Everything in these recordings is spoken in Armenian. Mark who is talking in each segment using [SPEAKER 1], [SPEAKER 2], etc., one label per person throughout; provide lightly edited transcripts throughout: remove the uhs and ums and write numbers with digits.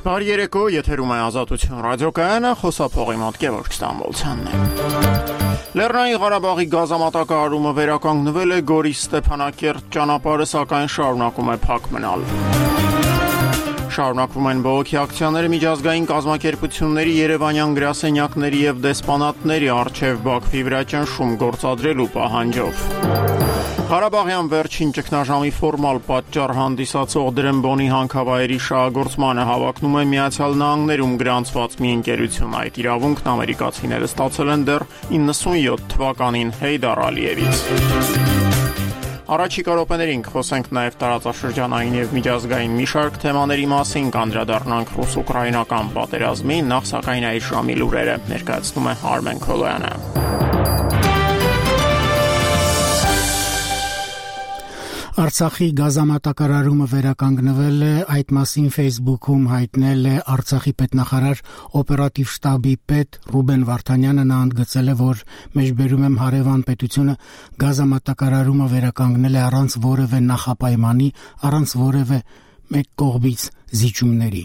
[SPEAKER 1] Բարի երեկո, եթերում է Ազատություն ռադիոկայանը, խոսափողի մոտ Գևորգ Ստամբոլցյանն է։ Լեռնային Ղարաբաղի գազամատակարարումը վերականգնվել է, Գորիս-Ստեփանակերտ ճանապարհը սակայն շարունակում է փակ մնալ։ Շարունակվում են բողոքի ակցիաները միջազգային կազմակերպությունների, երևանյան գրասենյակների եւ դեսպանատների առջեւ Բաքվի վրա ճնշում գործադրելու պահանջով։ Ղարաբաղյան վերջին ճգնաժամի ֆորմալ պատճառ հանդիսացող Դրեմբոնի հանքավայրի շահագործմանը հավակնում է Միացյալ Նահանգներում գրանցված մի ընկերություն։ Այդ իրավունքն ամերիկացիները ստացել են դեռ 97 թվականին Հեյդար Ալիևից։ Առաջիկա րոպեներին խոսենք նաև տարածաշրջանային եւ միջազգային մի շարք թեմաների մասին, կանդրադառնանք ռուս-ուկրաինական պատերազմին, նախ սակայն այս ժամի լուրերը ներկայացնում է Արմեն Քոլոյանը։
[SPEAKER 2] Արցախի գազամատակարարումը վերականգնվել է, այդ մասին Facebook-ում հայտնել է Արցախի պետնախարար օպերատիվ շտաբի պետ Ռուբեն Վարդանյանը։ Նա ընդգծել է, որ մեջբերում եմ հարևան պետությունը գազամատակարարումը վերականգնել է առանց որևէ նախապայմանի, առանց որևէ մեկ կողմից զիջումների։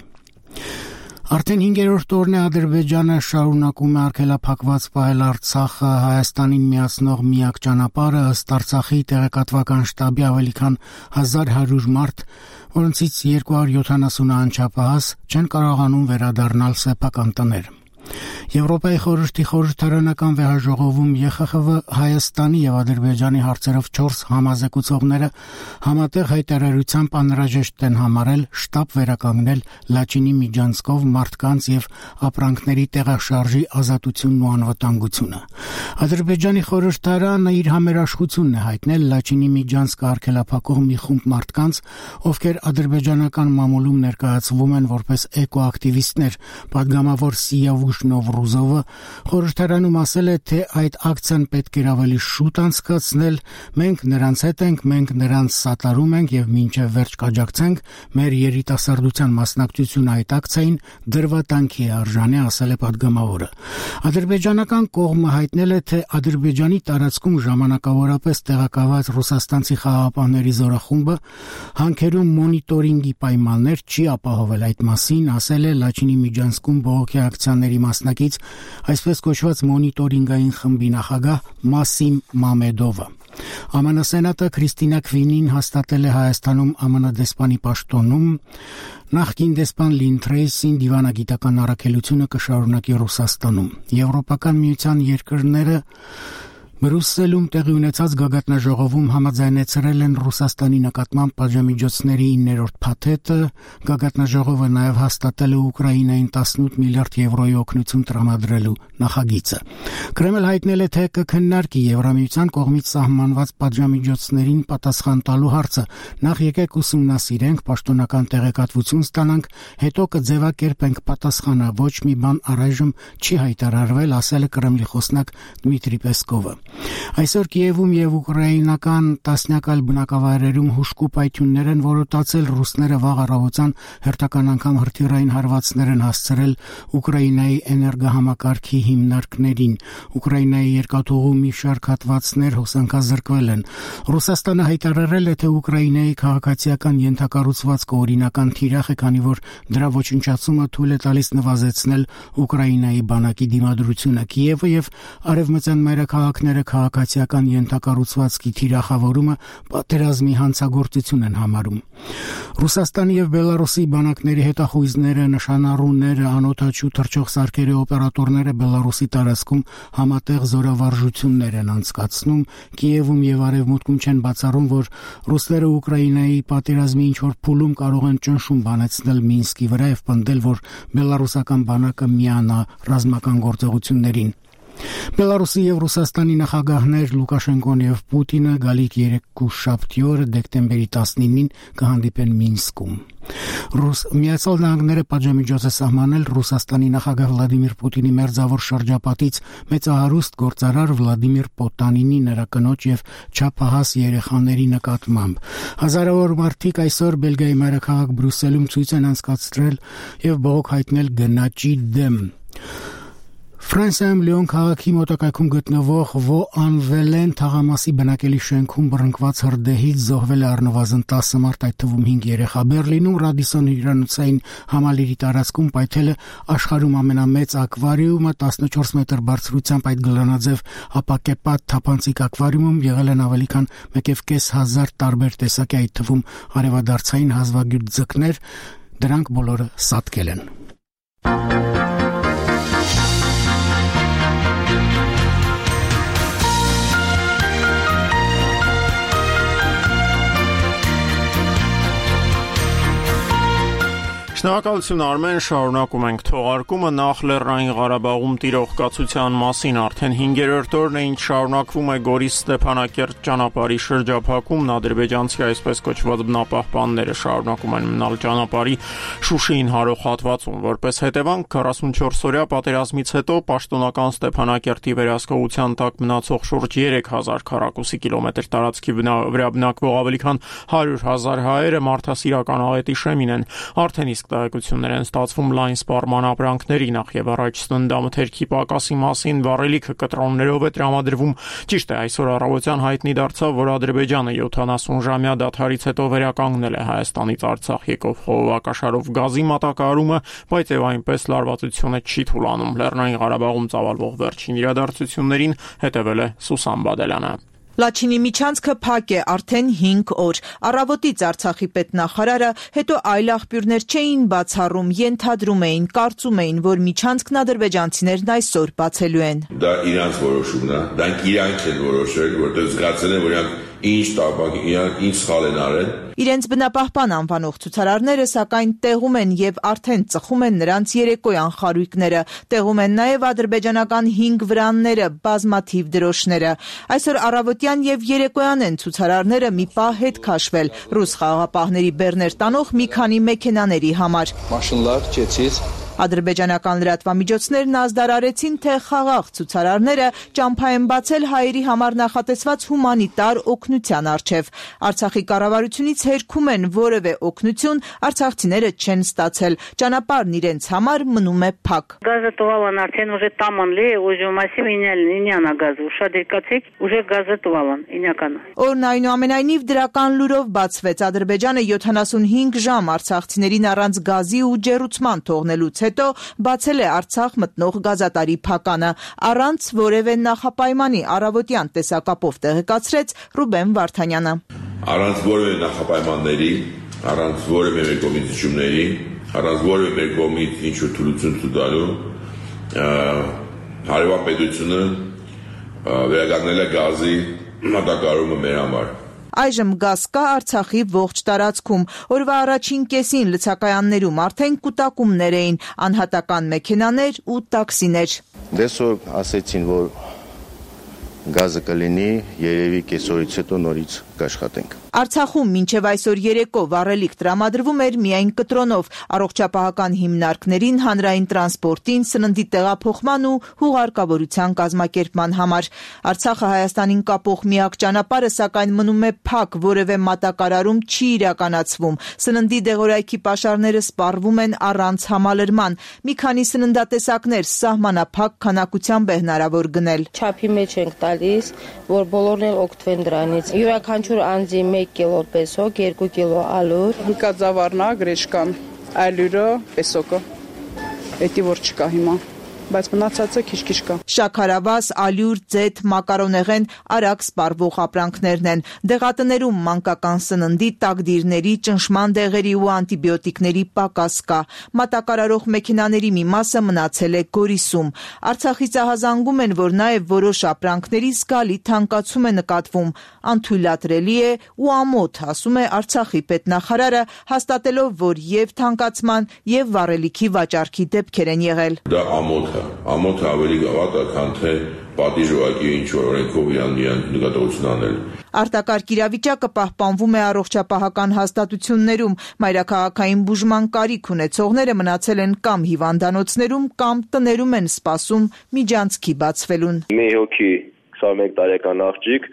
[SPEAKER 2] Արդեն 5-րդ օրն է Ադրբեջանը շարունակում է արգելափակված պահել Արցախը Հայաստանին միացնող միակ ճանապարհը, ըստ Արցախի տեղեկատվական շտաբի ավելի քան 1100 մարդ, որոնցից 270-ը անչափահաս, չեն կարողանում վերադառնալ սեփական տներ։ Եվրոպայի խորհրդի խորհրդարանական վեհաժողովում ԵԽԽՎ Հայաստանի եւ Ադրբեջանի հարցերով 4 համազեկուցողները համատեղ հայտարարությամբ անհրաժեշտ են համարել շտապ վերականգնել Լաչինի միջանցքով մարդկանց եւ ապրանքների տեղաշարժի ազատությունն ու անվտանգությունը։ Ադրբեջանի խորհրդարանը իր համերաշխությունն է հայտնել Լաչինի միջանցքը արգելափակող մի խումբ մարդկանց, ովքեր ադրբեջանական մամուլում ներկայացվում են որպես էկոակտիվիստներ, պատգամավոր Սիավուշ Նովրուզովը խորհրդարանում ասել է, թե այդ ակցիան պետք է ավելի շուտ անցկացնել, մենք նրանց հետ ենք, մենք նրանց սատարում ենք եւ մինչեւ վերջ կաջակցենք, մեր երիտասարդության մասնակցությունը այդ ակցիային դրվատանքի է արժանի, ասել է պատգամավորը։ Ադրբեջանական կողմը հայտնել է, թե Ադրբեջանի տարածքում ժամանակավորապես տեղակայված ռուսաստանցի խաղաղապահների զորախումբը հանքերում մոնիտորինգի պայմաններ չի ապահովել։ Այդ մասին ասել է Լաչինի միջանցքում բողոքի ակցիաների մասնակից, այսպես կոչված մոնիտորինգային խմբի նախագահ Մասիմ Մամեդովը։ ԱՄՆ սենատը Քրիստինա Քվինին հաստատել է Հայաստանում ԱՄՆ դեսպանի պաշտոնում, նախկին դեսպան Լին Թրեյսին դիվանագիտական առաքելությունը կշարունակի Ռուսաստանում։ Եվրոպական միության երկրները Բրյուսելում տեղի ունեցած գագաթնաժողովում համաձայնեցրել են Ռուսաստանի նկատմամբ պատժամիջոցների 9-րդ փաթեթը։ Գագաթնաժողովը նաև հաստատել է Ուկրաինային 18 միլիարդ եվրոյի օգնություն տրամադրելու նախագիծը։ Կրեմլը հայտնել է, թե կքննարկի Եվրամիության կողմից սահմանված պատժամիջոցներին պատասխան տալու հարցը։ Նախ եկեք ուսումնասիրենք, պաշտոնական տեղեկատվություն ստանանք, հետո կձևակերպենք պատասխանը։ Ոչ մի բան առայժմ չի հայտարարվել, ասել է Կրեմլի խոսնակ Դմիտրի Պեսկովը։ Այսօր Կիևում եւ ուկրաինական տասնյակ այլ բնակավայրերում հուժկու պայթյուններ են որոտացել, ռուսները վաղ առավոտյան հերթական անգամ հրթիռային հարվածներ են հասցրել Ուկրաինայի էներգահամակարգի հիմնարկներին։ Ուկրաինայի երկաթուղու մի շարք հատվածներ հոսանքազրկվել են։ Ռուսաստանը հայտարարել է, թե Ուկրաինայի քաղաքացիական ենթակառուցվածքը օրինական թիրախ է, քանի որ դրա ոչնչացումը թույլ է տալիս նվազեցնել Ուկրաինայի բանակի դիմադրությունը։ Կիևը եւ արևմտյան մայրաքաղաքները քաղաքացիական ենթակառուցվածքի թիրախավորումը պատերազմի հանցագործություն են համարում։ Ռուսաստանի եւ Բելարուսի բանակների հետախույզները, նշանառուները, անօդաչու թռչող սարքերի օպերատորները Բելարուսի տարածքում համատեղ զորավարժություններ են անցկացնում։ Կիևում եւ արևմուտքում չեն բացառում, որ ռուսները Ուկրաինայի պատերազմի ինչ-որ փուլում կարող են ճնշում բանեցնել Մինսկի վրա եւ պնդել, որ բելարուսական բանակը միանա ռազմական գործողություններին։ Բելարուսի եւ Ռուսաստանի նախագահներ Լուկաշենկոն եւ Պուտինը գալիք երեքշաբթի օրը դեկտեմբերի 19-ին կհանդիպեն Մինսկում։ Միացյալ Նահանգները պատժամիջոց է սահմանել Ռուսաստանի նախագահ Վլադիմիր Պուտինի մերձավոր շրջապատից մեծահարուստ գործարար Վլադիմիր Պոտանինի, նրա կնոջ եւ չափահաս երեխաների նկատմամբ։ Հազարավոր մարդիկ այսօր Բելգիայի մայրաքաղաք Բրյուսելում ցույց են անցկացրել եւ բողոք հայտնել գնաճի դեմ։ Ֆրանսիայում Լիոն քաղաքի մոտակայքում գտնվող Վոանվելեն թաղամասի բնակելի շենքում բռնկված հրդեհից զոհվել է առնվազն 10 մարդ, այդ թվում 5 երեխա։ Բերլինում Ռադիսոն հյուրանոցային համալիրի տարածքում պայթել է աշխարհում ամենամեծ ակվարիումը, 14 մետր բարձրությամբ այդ գլանաձև ապակեպատ թափանցիկ ակվարիումում եղել են ավելի քան 1,500 տարբեր տեսակի, այդ թվում արևադարձային հազվագյուտ ձկներ, դրանք բոլորը սատկել են։
[SPEAKER 1] Շնորհակալություն Արմեն, շարունակում ենք թողարկումը նախ Լեռնային Ղարաբաղում տիրող կացության մասին արդեն 5-րդ օրն է, ինչ շարունակվում է Գորիս-Ստեփանակերտ ճանապարհի շրջափակումն, ադրբեջանցի այսպես կոչված բնապահպանները շարունակում են մնալ ճանապարհի Շուշիին հարող հատվածում, որպես հետևանք 44-օրյա պատերազմից հետո պաշտոնական Ստեփանակերտի վերահսկողության տակ մնացող շուրջ 3000 քառակուսի կիլոմետր տարածքի վրա բնակվող ավելի քան 100,000 հայերը մարդասիրական աղետի շեմին են, արդեն իսկ տեղեկություններ են ստացվում լայն սպառման ապրանքների, նախ եւ առաջ սննդամթերքի պակասի մասին, վառելիքը կտրոններով է տրամադրվում։ Ճիշտ է, այսօր առավոտյան հայտնի դարձավ, որ Ադրբեջանը 70-ժամյա դադարից հետո վերականգնել է Հայաստանից Արցախ եկող խողովակաշարով գազի մատակարարումը, բայց եւ այնպես լարվածությունը չի թուլանում։ Լեռնային Ղարաբաղում ծավալվող վերջին իրադարձություններին հետևել է Սուսան Բադելյանը։
[SPEAKER 3] Լաչինի միջանցքը փակ է արդեն 5 օր։ Առավոտից Արցախի պետնախարարը, հետո այլ աղբյուրներ չէին բացառում, ենթադրում էին, կարծում էին, որ միջանցքն ադրբեջանցիներն այսօր բացելու են։
[SPEAKER 4] Դա իրանց որոշումն է, դրանք իրանք են որոշել, որտեղ զգացել են, որ իրանք ինչ սխալ են արել։
[SPEAKER 3] Իրենց բնապահպան անվանող ցուցարարները սակայն տեղում են եւ արդեն ծխում են նրանց երեկոյան խարույկները, տեղում են նաեւ ադրբեջանական 5 վրանները, բազմաթիվ դրոշները։ Այսօր առավոտյան եւ երեկոյան են ցուցարարները մի պահ հետ քաշվել ռուս խաղաղապահների բեռներ տանող մի քանի մեքենաների համար։
[SPEAKER 5] Մաշինlar ճեցից
[SPEAKER 3] Ադրբեջանական լրատվամիջոցներն ազդարարեցին, թե խաղաղ ցուցարարները ճամփա են բացել հայերի համար նախատեսված հումանիտար օգնության առջև։ Արցախի կառավարությունից հերքում են որևէ օգնություն արցախցիները չեն ստացել։ Ճանապարհն իրենց համար մնում է փակ։
[SPEAKER 6] Газотвалан արդեն уже տաման լի, уже массив ինյանը գազ, ուշադիր կացեք, уже газотвалан ինյականը։
[SPEAKER 3] Օրն այնուամենայնիվ դրական լուրով բացվեց։ Ադրբեջանը 75 ժամ արցախցիներին առանց գազի ու ջեռուցման թողնելուց հետո բացել է Արցախ մտնող գազատարի փականը առանց որևէ նախապայմանի, առավոտյան տեսակապով տեղեկացրեց Ռուբեն Վարդանյանը։
[SPEAKER 4] Առանց որևէ նախապայմանների, առանց որևէ մեկողմիջությունների, առանց որևէ մեկողմից ինչ-որ թույլություն տալու, հարևանպետությունը վերականգնել է գազի մատակարարումը մեր համար։
[SPEAKER 3] Այժմ գազ կա Արցախի ողջ տարածքում։ Օրվա առաջին կեսին լցակայաններում արդեն կուտակումներ էին, անհատական մեքենաներ ու տաքսիներ։
[SPEAKER 7] Դեսօր ասեցին, որ գազը կլինի, երևի կեսօրից հետո նորից կաշխատենք։
[SPEAKER 3] Արցախում մինչև այսօր երեկո վառելիք տրամադրվում էր միայն կտրոնով, առողջապահական հիմնարկներին, հանրային տրանսպորտին, սննդի տեղափոխման ու հուղարկավորության կազմակերպման համար։ Արցախը Հայաստանին կապող միակ ճանապարհը սակայն մնում է փակ, որևէ մատակարարում չի իրականացվում։ Սննդի դեղորայքի պաշարները սպառվում են առանց համալրման։ Մի քանի սննդատեսակներ սահմանափակ քանակությամբ է հնարավոր գնել։
[SPEAKER 8] Չափի մեջ ենք տալիս, որ բոլորն էլ օգտվեն դրանից։ Յուրաքանչյուր անձի 1 կիլո պեսոկ, 2 կիլո ալուր։
[SPEAKER 9] Հիկածավառնա, գրեշկան, ալյուրը, պեսոկը։ Էդի որ չկա հիմա։ Բայց մնացածը քիչ-քիչ կա։
[SPEAKER 3] Շաքարավազ, ալյուր, ձեթ, մակարոնեղեն արագ սպառվող ապրանքներն են։ Դեղատներում մանկական սննդի, տակդիրների, ճնշման դեղերի ու անտիբիոտիկների պակաս կա։ Մատակարարող մեքենաների մի մասը մնացել է Գորիսում։ Արցախից ահազանգում են, որ նաև որոշ ապրանքների զգալի թանկացում է նկատվում։ Անթույլատրելի է ու ամոթ, ասում է Արցախի պետնախարարը, հաստատելով, որ եւ թանկացման եւ վառելիքի վաճառքի դեպքեր են եղել։
[SPEAKER 4] Դա ամոթը ավելի գավաթ է, քան թե պատիժ ուղղակի ինչ-որ օրենքով իրան նկատողություն անել։
[SPEAKER 3] Արտակարգ իրավիճակը պահպանվում է առողջապահական հաստատություններում։ Մայրաքաղաքային բուժման կարիք ունեցողները մնացել են կամ հիվանդանոցներում, կամ տներում են սպասում միջանցքի բացվելուն։
[SPEAKER 10] Մի հոգի 21 տարեկան աղջիկ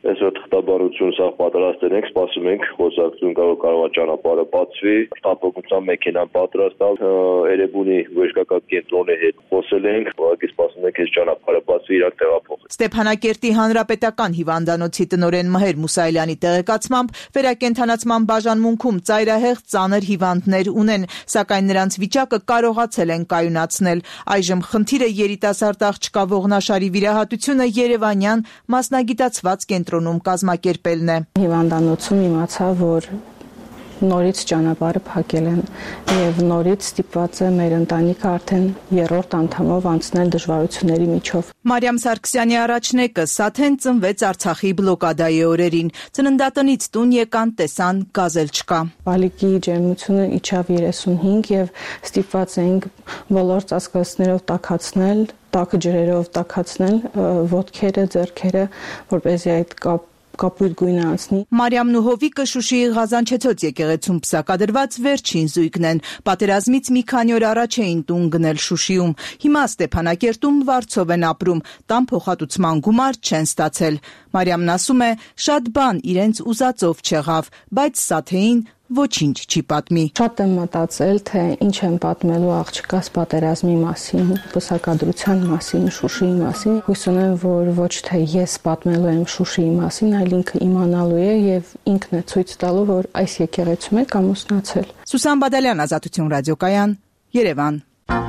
[SPEAKER 5] այսօր թղթաբանություն սա պատրաստել ենք, սպասում ենք խոսակցություն կարող ճանապարհը բացվի, շտապօգնության մեքենան պատրաստալ, Էրեբունի վեժկական կենտրոնի հետ խոսել ենք, ուղղակի սպասում ենք այս ճանապարհը բացվի, իրանք տեղափոխել։
[SPEAKER 3] Ստեփանակերտի հանրապետական հիվանդանոցի տնօրեն Մհեր Մուսայելյանի տեղեկացմամբ վերակենդանացման բաժանմունքում ծայրահեղ ծանր հիվանդներ ունեն, սակայն նրանց վիճակը կարողացել են կայունացնել։ Այժմ խնդիրը երիտասարդ աղջկա ողնաշարի վիրահատությունը Երևանյան մասնագիտացված կենտրոնում կազմակերպելն է։
[SPEAKER 10] Հիվանդանոցում իմացա, որ նորից ճանապարհը փակել են եւ նորից ստիպված է մեր ընտանիքը արդեն 3-րդ անդամով անցնել դժվարությունների միջով։
[SPEAKER 3] Մարիամ Սարգսյանի առաջնեկը Սաթեն ծնվեց Արցախի բլոկադայի օրերին։ Ծննդատնից տուն եկան, տեսան, գազ էլ չկա։
[SPEAKER 10] Բալիկի ջերմությունը իջավ 35 եւ ստիպված էինք բոլոր ծածկոցներով տաքացնել, տաք ջրերով տաքացնել ոտքերը, ձեռքերը, որպեսզի այդ կապույտ գույնը անցնի։
[SPEAKER 3] Մարիամն ու Հովիկը Շուշիի Ղազանչեցոց եկեղեցում պսակադրված վերջին զույգն են։ Պատերազմից մի քանի օր առաջ էին տուն գնել Շուշիում։ Հիմա Ստեփանակերտում վարձով են ապրում, տան փոխհատուցման գումար չեն ստացել։ Մարիամն ասում է, շատ բան իրենց ուզածով չեղավ, բայց Սաթեին ոչինչ չի պատմի։
[SPEAKER 10] Շատ եմ մտածել, թե ինչ եմ պատմելու աղջկաս պատերազմի մասին, պսակադրության մասին, Շուշիի մասին։ Հույս ունեմ, որ ոչ թե ես պատմելու եմ Շուշիի մասին, այլ ինքը իմանալու է եւ ինքն է ցույց տալու, որ այս եկեղեցում է ամուսնացել։
[SPEAKER 3] Սուսան Բադալյան, Ազատություն ռադիոկայան, Երևան։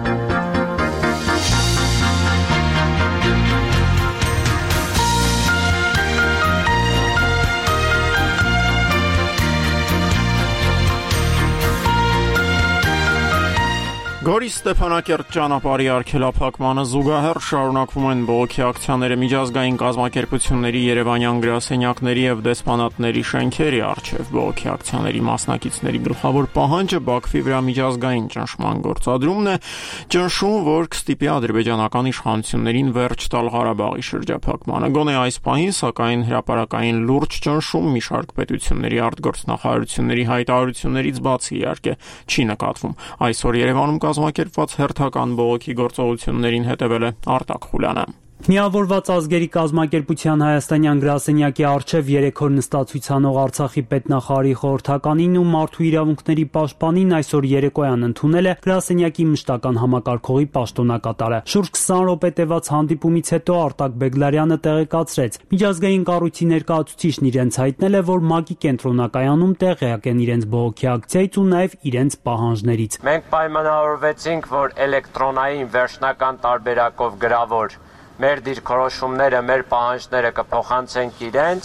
[SPEAKER 1] Գորիս Ստեփանակերտ ճանապարհի արգելափակմանը զուգահեռ շարունակվում են բողոքի ակցիաները միջազգային կազմակերպությունների, Երևանյան գրասենյակների եւ դեսպանատների շենքերի առջեւ։ Բողոքի ակցիաների մասնակիցների գլխավոր պահանջը Բաքվի վրա միջազգային ճնշման գործադրումն է, ճնշում, որ կստիպի ադրբեջանական իշխանություններին վերջ տալ Ղարաբաղի շրջափակմանը։ Գոնե այս պահին, սակայն հրապարակային լուրջ ճնշում մի շարք պետությունների արտգործնախարարությունների հայտարարություններից բացի իհարկե չի նկատվում։ Այսօր Երևանում կազմակերպված հերթական բողոքի գործողություններին հետևել է Արտակ Խուլյանը։
[SPEAKER 11] Միավորված ազգերի կազմակերպության հայաստանյան գրասենյակի առջև 3 օր նստացույցանող Արցախի պետնախարարի խորհրդականին ու մարդու իրավունքների պաշտպանին այսօր երեկոյան ընդունել է գրասենյակի մշտական համակարգողի պաշտոնակատարը։ Շուրջ 20 րոպե տևած հանդիպումից հետո Արտակ Բեգլարյանը տեղեկացրեց. միջազգային կառույցի ներկայացուցիչն իրենց հայտնել է, որ ՄԱԿ-ի կենտրոնակայանում տեղյակ են իրենց բողոքի ակցիայից ու նաև իրենց պահանջներից։
[SPEAKER 12] Մենք պայմանավորվեցինք, որ էլեկտրոնային վերջնական տարբերակով գրավոր մեր դիրքորոշումները, մեր պահանջները կփոխանցենք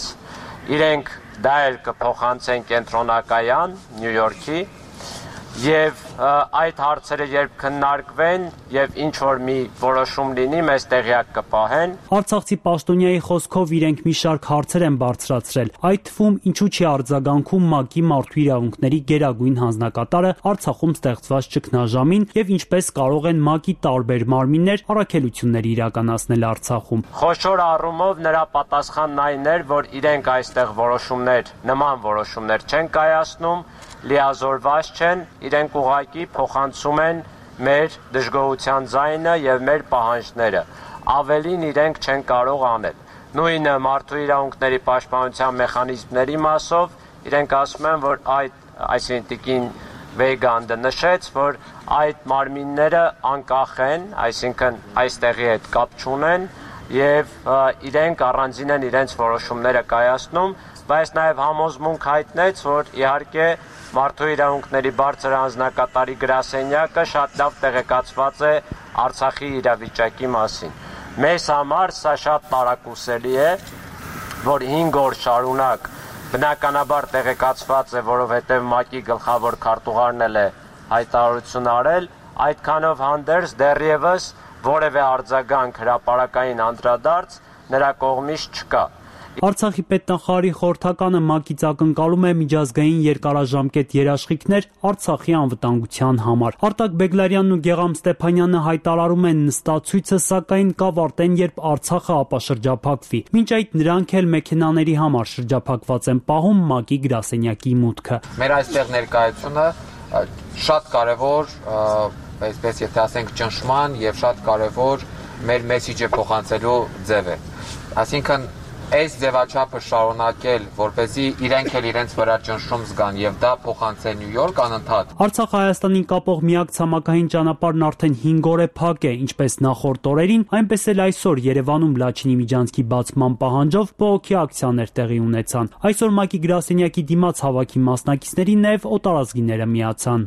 [SPEAKER 12] իրենք դա էլ կփոխանցեն կենտրոնակայան Նյու Յորքի եւ այդ հարցերը երբ քննարկվեն եւ ինչ որ մի որոշում լինի, մեզ տեղյակ կպահեն։
[SPEAKER 11] Արցախցի պաշտոնյայի խոսքով իրենք մի շարք հարցեր են բարձրացրել, այդ թվում ինչու չի արձագանքում ՄԱԿ-ի մարդու իրավունքների գերագույն հանձնակատարը Արցախում ստեղծված ճգնաժամին եւ ինչպես կարող են ՄԱԿ-ի տարբեր մարմիններ առաքելություններ իրականացնել Արցախում։
[SPEAKER 12] Խոշոր առումով նրա պատասխանն այն էր, որ իրենք այստեղ նման որոշումներ չեն կայացնում, լիազորված չեն, իրենք ուղղակի փոխանցում են մեր դժգոհության ձայնը եւ մեր պահանջները։ Ավելին իրենք չեն կարող անել։ Նույնը մարդու իրավունքների պաշտպանության մեխանիզմների մասով իրենք ասում են, որ այսինքն Վեգանդը նշեց, որ այդ մարմինները անկախ են, այսինքն այստեղի հետ կապ չունեն եւ իրենք առանձին են իրենց որոշումները կայացնում, բայց նաեւ համոզմունք հայտնեց, որ իհարկե մարդու իրավունքների բարձր հանձնակատարի գրասենյակը շատ լավ տեղեկացված է Արցախի իրավիճակի մասին։ Մեզ համար սա շատ տարակուսելի է, որ 5 օր շարունակ բնականաբար տեղեկացված է, որովհետև ՄԱԿ-ի գլխավոր քարտուղարն էլ է հայտարարություն արել, այդքանով հանդերձ դեռևս որևէ արձագանք հրապարակային անդրադարձ նրա կողմից չկա։
[SPEAKER 11] Արցախի պետնախարարի խորհրդականը ՄԱԿ-ից ակնկալում է միջազգային երկարաժամկետ երաշխիքներ Արցախի անվտանգության համար։ Արտակ Բեգլարյանն ու Գեղամ Ստեփանյանը հայտարարում են նստացույցը, սակայն կավարտեն, երբ Արցախը ապաշրջափակվի։ Մինչ այդ նրանք էլ մեքենաների համար շրջափակված են պահում ՄԱԿ-ի գրասենյակի մուտքը։
[SPEAKER 13] Մեր այստեղ ներկայությունը շատ կարևոր, այսպես եթե ասենք, ճնշման եւ շատ կարևոր մեր մեսիջը փոխանցելու ձև է։ Այսինքն այս ձևաչափը շարունակել, որպեսզի իրենք էլ իրենց վրա ճնշում զգան եւ դա փոխանցել Նյու Յորք անընդհատ։
[SPEAKER 11] Արցախը Հայաստանին կապող միակ ցամաքային ճանապարհն արդեն 5 օր է փակ է, ինչպես նախորդ օրերին, այնպես էլ այսօր Երևանում Լաչինի միջանցքի բացման պահանջով բողոքի ակցիաներ տեղի ունեցան։ Այսօր ՄԱԿ-ի գրասենյակի դիմաց հավաքի մասնակիցներին նաև օտարազգիները միացան։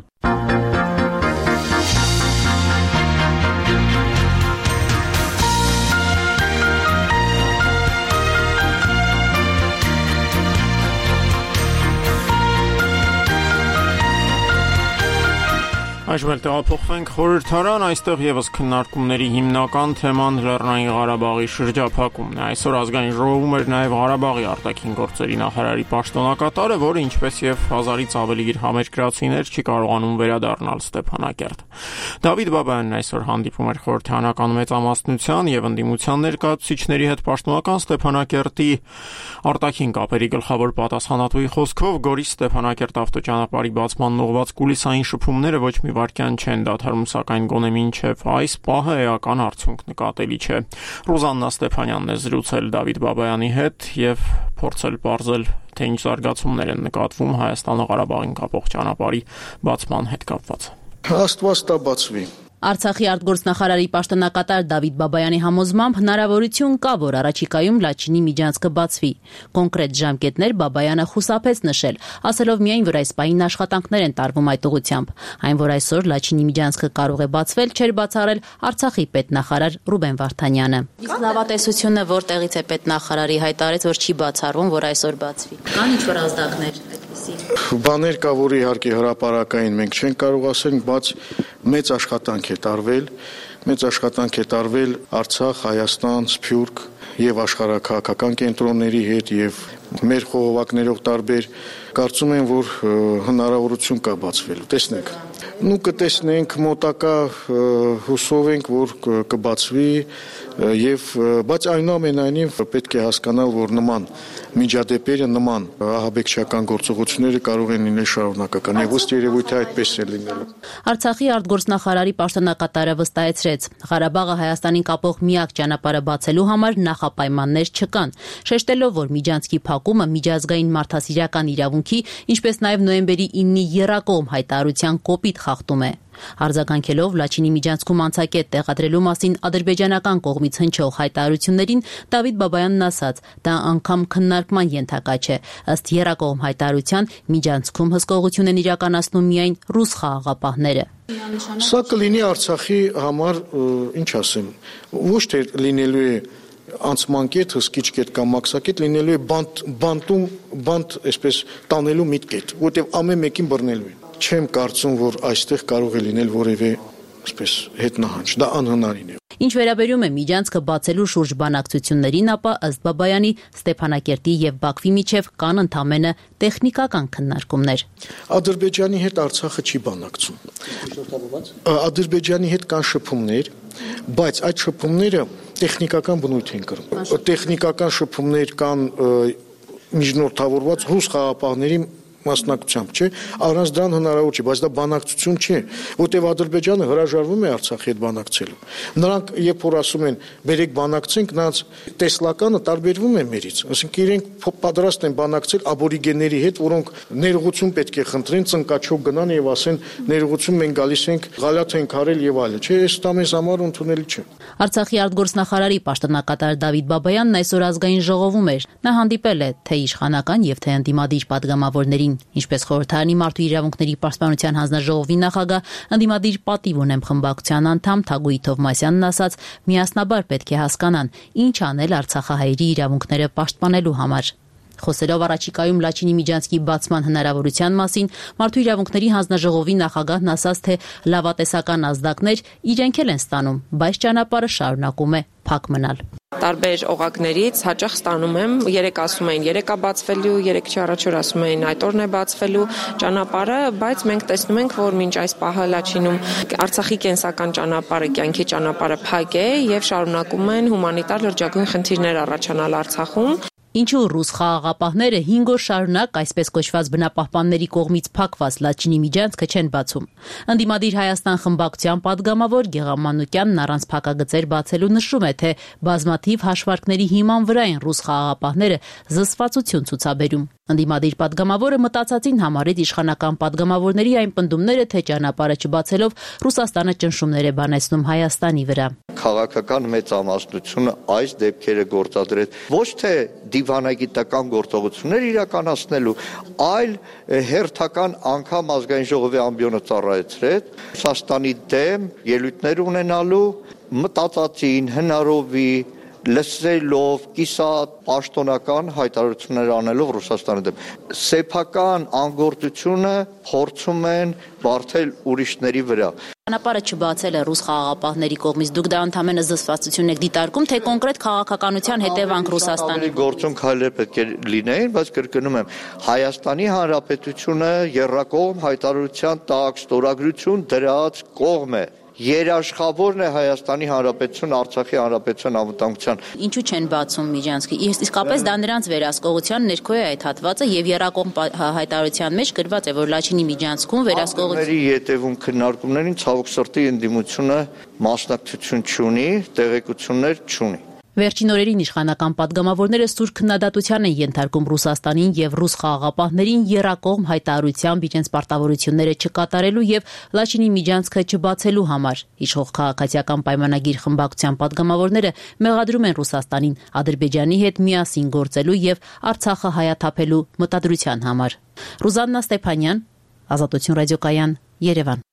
[SPEAKER 1] Այժմ էլ տեղափոխվենք խորհրդարան, այստեղ եւս քննարկումների հիմնական թեման Լեռնային Ղարաբաղի շրջափակումն է։ Այսօր ազգային ժողովում էր նաեւ Ղարաբաղի արտաքին գործերի նախարարի պաշտոնակատարը, որը ինչպես եւ 1000-ից ավելի իր համերկրացիներ չի կարողանում վերադառնալ Ստեփանակերտ։ Դավիթ Բաբայանն այսօր հանդիպում էր խորհրդարանական մեծամասնության եւ ընդդիմության ներկայացուցիչների հետ պաշտոնական Ստեփանակերտի արտաքին կապերի գլխավոր պատասխանատուի խոսքով Գորիս-Ստեփանակերտ ավտոճանապարհի բացման ուղղված կուլիսային շփումները ոչ մի վարքյան չեն դադարում, սակայն գոնե մինչև այս պահը էական արդյունք նկատելի չէ։ Ռուզաննա Ստեփանյանն է զրուցել Դավիթ Բաբայանի հետ եւ փորձել պարզել, թե ինչ զարգացումներ են նկատվում Հայաստանը Ղարաբաղին կապող ճանապարհի բացման հետ կապված։
[SPEAKER 14] Աստված տա բացվի։
[SPEAKER 15] Արցախի արտգործնախարարի պաշտոնակատար Դավիթ Բաբայանի համոզմամբ հնարավորություն կա, որ առաջիկայում Լաչինի միջանցքը բացվի։ Կոնկրետ ժամկետներ Բաբայանը խուսափեց նշել, ասելով միայն, որ այս պահին աշխատանքներ են տարվում այդ ուղղությամբ։ Այն, որ այսօր Լաչինի միջանցքը կարող է բացվել, չէր բացառել Արցախի պետնախարար Ռուբեն Վարդանյանը։ Իսկ լավատեսությունը որտեղից է պետնախարարի հայտարարեց, որ չի բացառվում, որ այսօր բացվի։ Կան ինչ-որ ազդակներ այդպիսի։
[SPEAKER 14] Բաներ կա, որ իհարկե հրապարակային մենք չենք կարող ասել, բայց մեծ աշխատանք է տարվել Արցախ, Հայաստան, Սփյուռք եւ աշխարհաքաղաքական կենտրոնների հետ եւ մեր խողովակներով տարբեր կարծում եմ, որ հնարավորություն կա բացվելու։ Տեսնենք։ Կտեսնենք մոտակա հուսով ենք, որ կբացվի եւ բայց այնուամենայնիվ պետք է հասկանալ, որ նման միջադեպերը, նման ահաբեկչական գործողությունները կարող են լինել շարունակական եւ ըստ երևույթի այդպես է լինելու։
[SPEAKER 15] Արցախի արտգործնախարարի պաշտոնակատարը վստահեցրեց, Ղարաբաղը Հայաստանին կապող միակ ճանապարհը բացելու համար նախապայմաններ չկան, շեշտելով, որ միջանցքի փակումը միջազգային մարդասիրական իրավունքի, ինչպես նաեւ նոյեմբերի 9-ի եռակողմ հայտարարության կոպիտ խախտում է։ Արձագանքելով Լաչինի միջանցքում անցակետ տեղադրելու մասին ադրբեջանական կողմից հնչող հայտարարություններին Դավիթ Բաբայանն ասաց, դա անգամ քննարկման ենթակա չէ։ Ըստ եռակողմ հայտարարության միջանցքում հսկողություն են իրականացնում միայն ռուս խաղաղապահները։
[SPEAKER 14] Սա կլինի Արցախի համար, ինչ ասեմ, ոչ թե լինելու է անցման կետ, հսկիչ կետ կամ մաքսակետ, լինելու է բանտ, այսպես տանելու միտքետ, որտեղ ամեն մեկին բռնելու է։ Չեմ կարծում, որ այստեղ կարող է լինել որևէ այսպես հետնահանջ, դա անհնարին է։
[SPEAKER 15] Ինչ վերաբերում է միջանցքը բացելու շուրջ բանակցություններին, ապա ըստ Բաբայանի Ստեփանակերտի եւ Բաքվի միջև կան ընդամենը տեխնիկական քննարկումներ։
[SPEAKER 14] Ադրբեջանի հետ Արցախը չի բանակցում։ Ադրբեջանի հետ կան շփումներ, բայց այդ շփումները տեխնիկական բնույթ են կրում։ Տեխնիկական շփումներ կան միջնորդավորված ռուս խաղաղապահների մասնակցությամբ, չէ, առանց դրան հնարավոր չէ, բայց դա բանակցություն չէ, որտեղ Ադրբեջանը հրաժարվում է Արցախի հետ բանակցելու։ Նրանք երբ որ ասում են, բերեք բանակցենք, նրանց տեսլականը տարբերվում է մերից, ասենք իրենք պատրաստ են բանակցել աբորիգենների հետ, որոնք ներողություն պետք է խնդրեն, ծնկաչով գնան եւ ասեն, ներողություն մենք գալիս ենք, գալաթ ենք արել եւ այլն, չէ, այս դա մեզ համար ընդունելի չէ։
[SPEAKER 15] Արցախի արտգործնախարարի պաշտոնակատար Դավիթ Բաբայանն այսօր ազգային ժողովում էր։ Նա հանդիպել է թե իշխանական եւ թե ընդդիմադիր падգամավորներին, ինչպես խորհրդարանի մարդու իրավունքների պաշտպանության հանձնաժողովի նախագահ, ընդդիմադիր պատիվ ունեմ խմբակցության անդամ Թագուհի Թովմասյանն ասաց, միասնաբար պետք է հասկանան, ինչ անել արցախահայերի իրավունքները պաշտպանելու համար։ Խոսելով առաջիկայում Լաչինի միջանցքի բացման հնարավորության մասին, Մարդու իրավունքների հանձնաժողովի նախագահն ասաց, թե լավատեսական ազդակներ իրենք էլ են ստանում, բայց ճանապարհը շարունակում է փակ մնալ։
[SPEAKER 16] Տարբեր օղակներից հաճախ ստանում եմ, 3 ասում էին 3-ա բացվելու, 3 առաջ օր ասում էին այդ օրն է բացվելու ճանապարհը, բայց մենք տեսնում ենք, որ մինչ այս պահը Լաչինում Արցախի կենսական ճանապարհը, կյանքի ճանապարհը փակ է եւ շարունակում են հումանիտար լրջագույն խնդիրներ առաջանալ Արցախում։
[SPEAKER 15] Ինչու ռուս խաղաղապահները 5 օր շարունակ այսպես կոչված բնապահպանների կողմից փակված Լաչինի միջանցքը չեն բացում։ Ընդդիմադիր Հայաստան խմբակցության падգամավոր Գեղամ Մանուկյանն առանց փակագծեր բացելու նշում է, թե բազմաթիվ հաշվարկների հիման վրա են ռուս խաղաղապահները զսպվածություն ցուցաբերում։ Ընդդիմադիր падգամավորը մտածածին համարեց իշխանական падգամավորների այն պնդումները, թե ճանապարհը չբացելով Ռուսաստանը ճնշումներ է բանեցնում Հայաստանի վրա։
[SPEAKER 17] Քաղաքական մեծամասնությունը այս դեպքերը գործադրեց ոչ թե դիվանագիտական գործողություններ իրականացնելու, այլ հերթական անգամ ազգային ժողովի ամբիոնը ծառայեցրեց Ռուսաստանի դեմ ելույթներ ունենալու, մտածածին, հնարովի լսելով կիսատ պաշտոնական հայտարարություններ անելով Ռուսաստանի դեմ։ Սեփական անգործությունը փորձում են բարթել ուրիշների վրա։
[SPEAKER 15] Ճանապարհը չբացելը ռուս խաղաղապահների կողմից դուք դա ընդհանրապես զսպվածություն եք դիտարկում, թե կոնկրետ քաղաքականության հետևանք Ռուսաստանի
[SPEAKER 17] գործոն քայլեր պետք է լինեին, բայց կրկնում եմ, Հայաստանի Հանրապետությունը եռակողմ հայտարարության տակ ստորագրություն դրած կողմ է։ Երաշխավորն է Հայաստանի Հանրապետություն, Արցախի Հանրապետության անվտանգության։
[SPEAKER 15] Ինչու չեն բացում միջանցքը։ Իսկապես դա նրանց վերահսկողության ներքո է այդ հատվածը եւ երակողմ հայտարարության մեջ գրված է, որ Լաչինի միջանցքում վերահսկողությունների
[SPEAKER 17] յետևում քննարկումներին ցավոք սրտի ընդդիմությունը մասնակցություն չունի, տեղեկություններ չունի։
[SPEAKER 15] Վերջին օրերին իշխանական падգամավորները սուր քննադատության են ենթարկում Ռուսաստանին եւ ռուս խաղաղապահներին եռակողմ հայտարարությամբ իրենց պարտավորությունները չկատարելու եւ Լաչինի միջանցքը չբացելու համար։ Իշխող քաղաքացիական պայմանագիր խմբակցության падգամավորները մեղադրում են Ռուսաստանին Ադրբեջանի հետ միասին գործելու եւ Արցախը հայաթափելու մտադրության համար։ Ռուզաննա Ստեփանյան, Ազատություն ռադիոկայան, Երևան։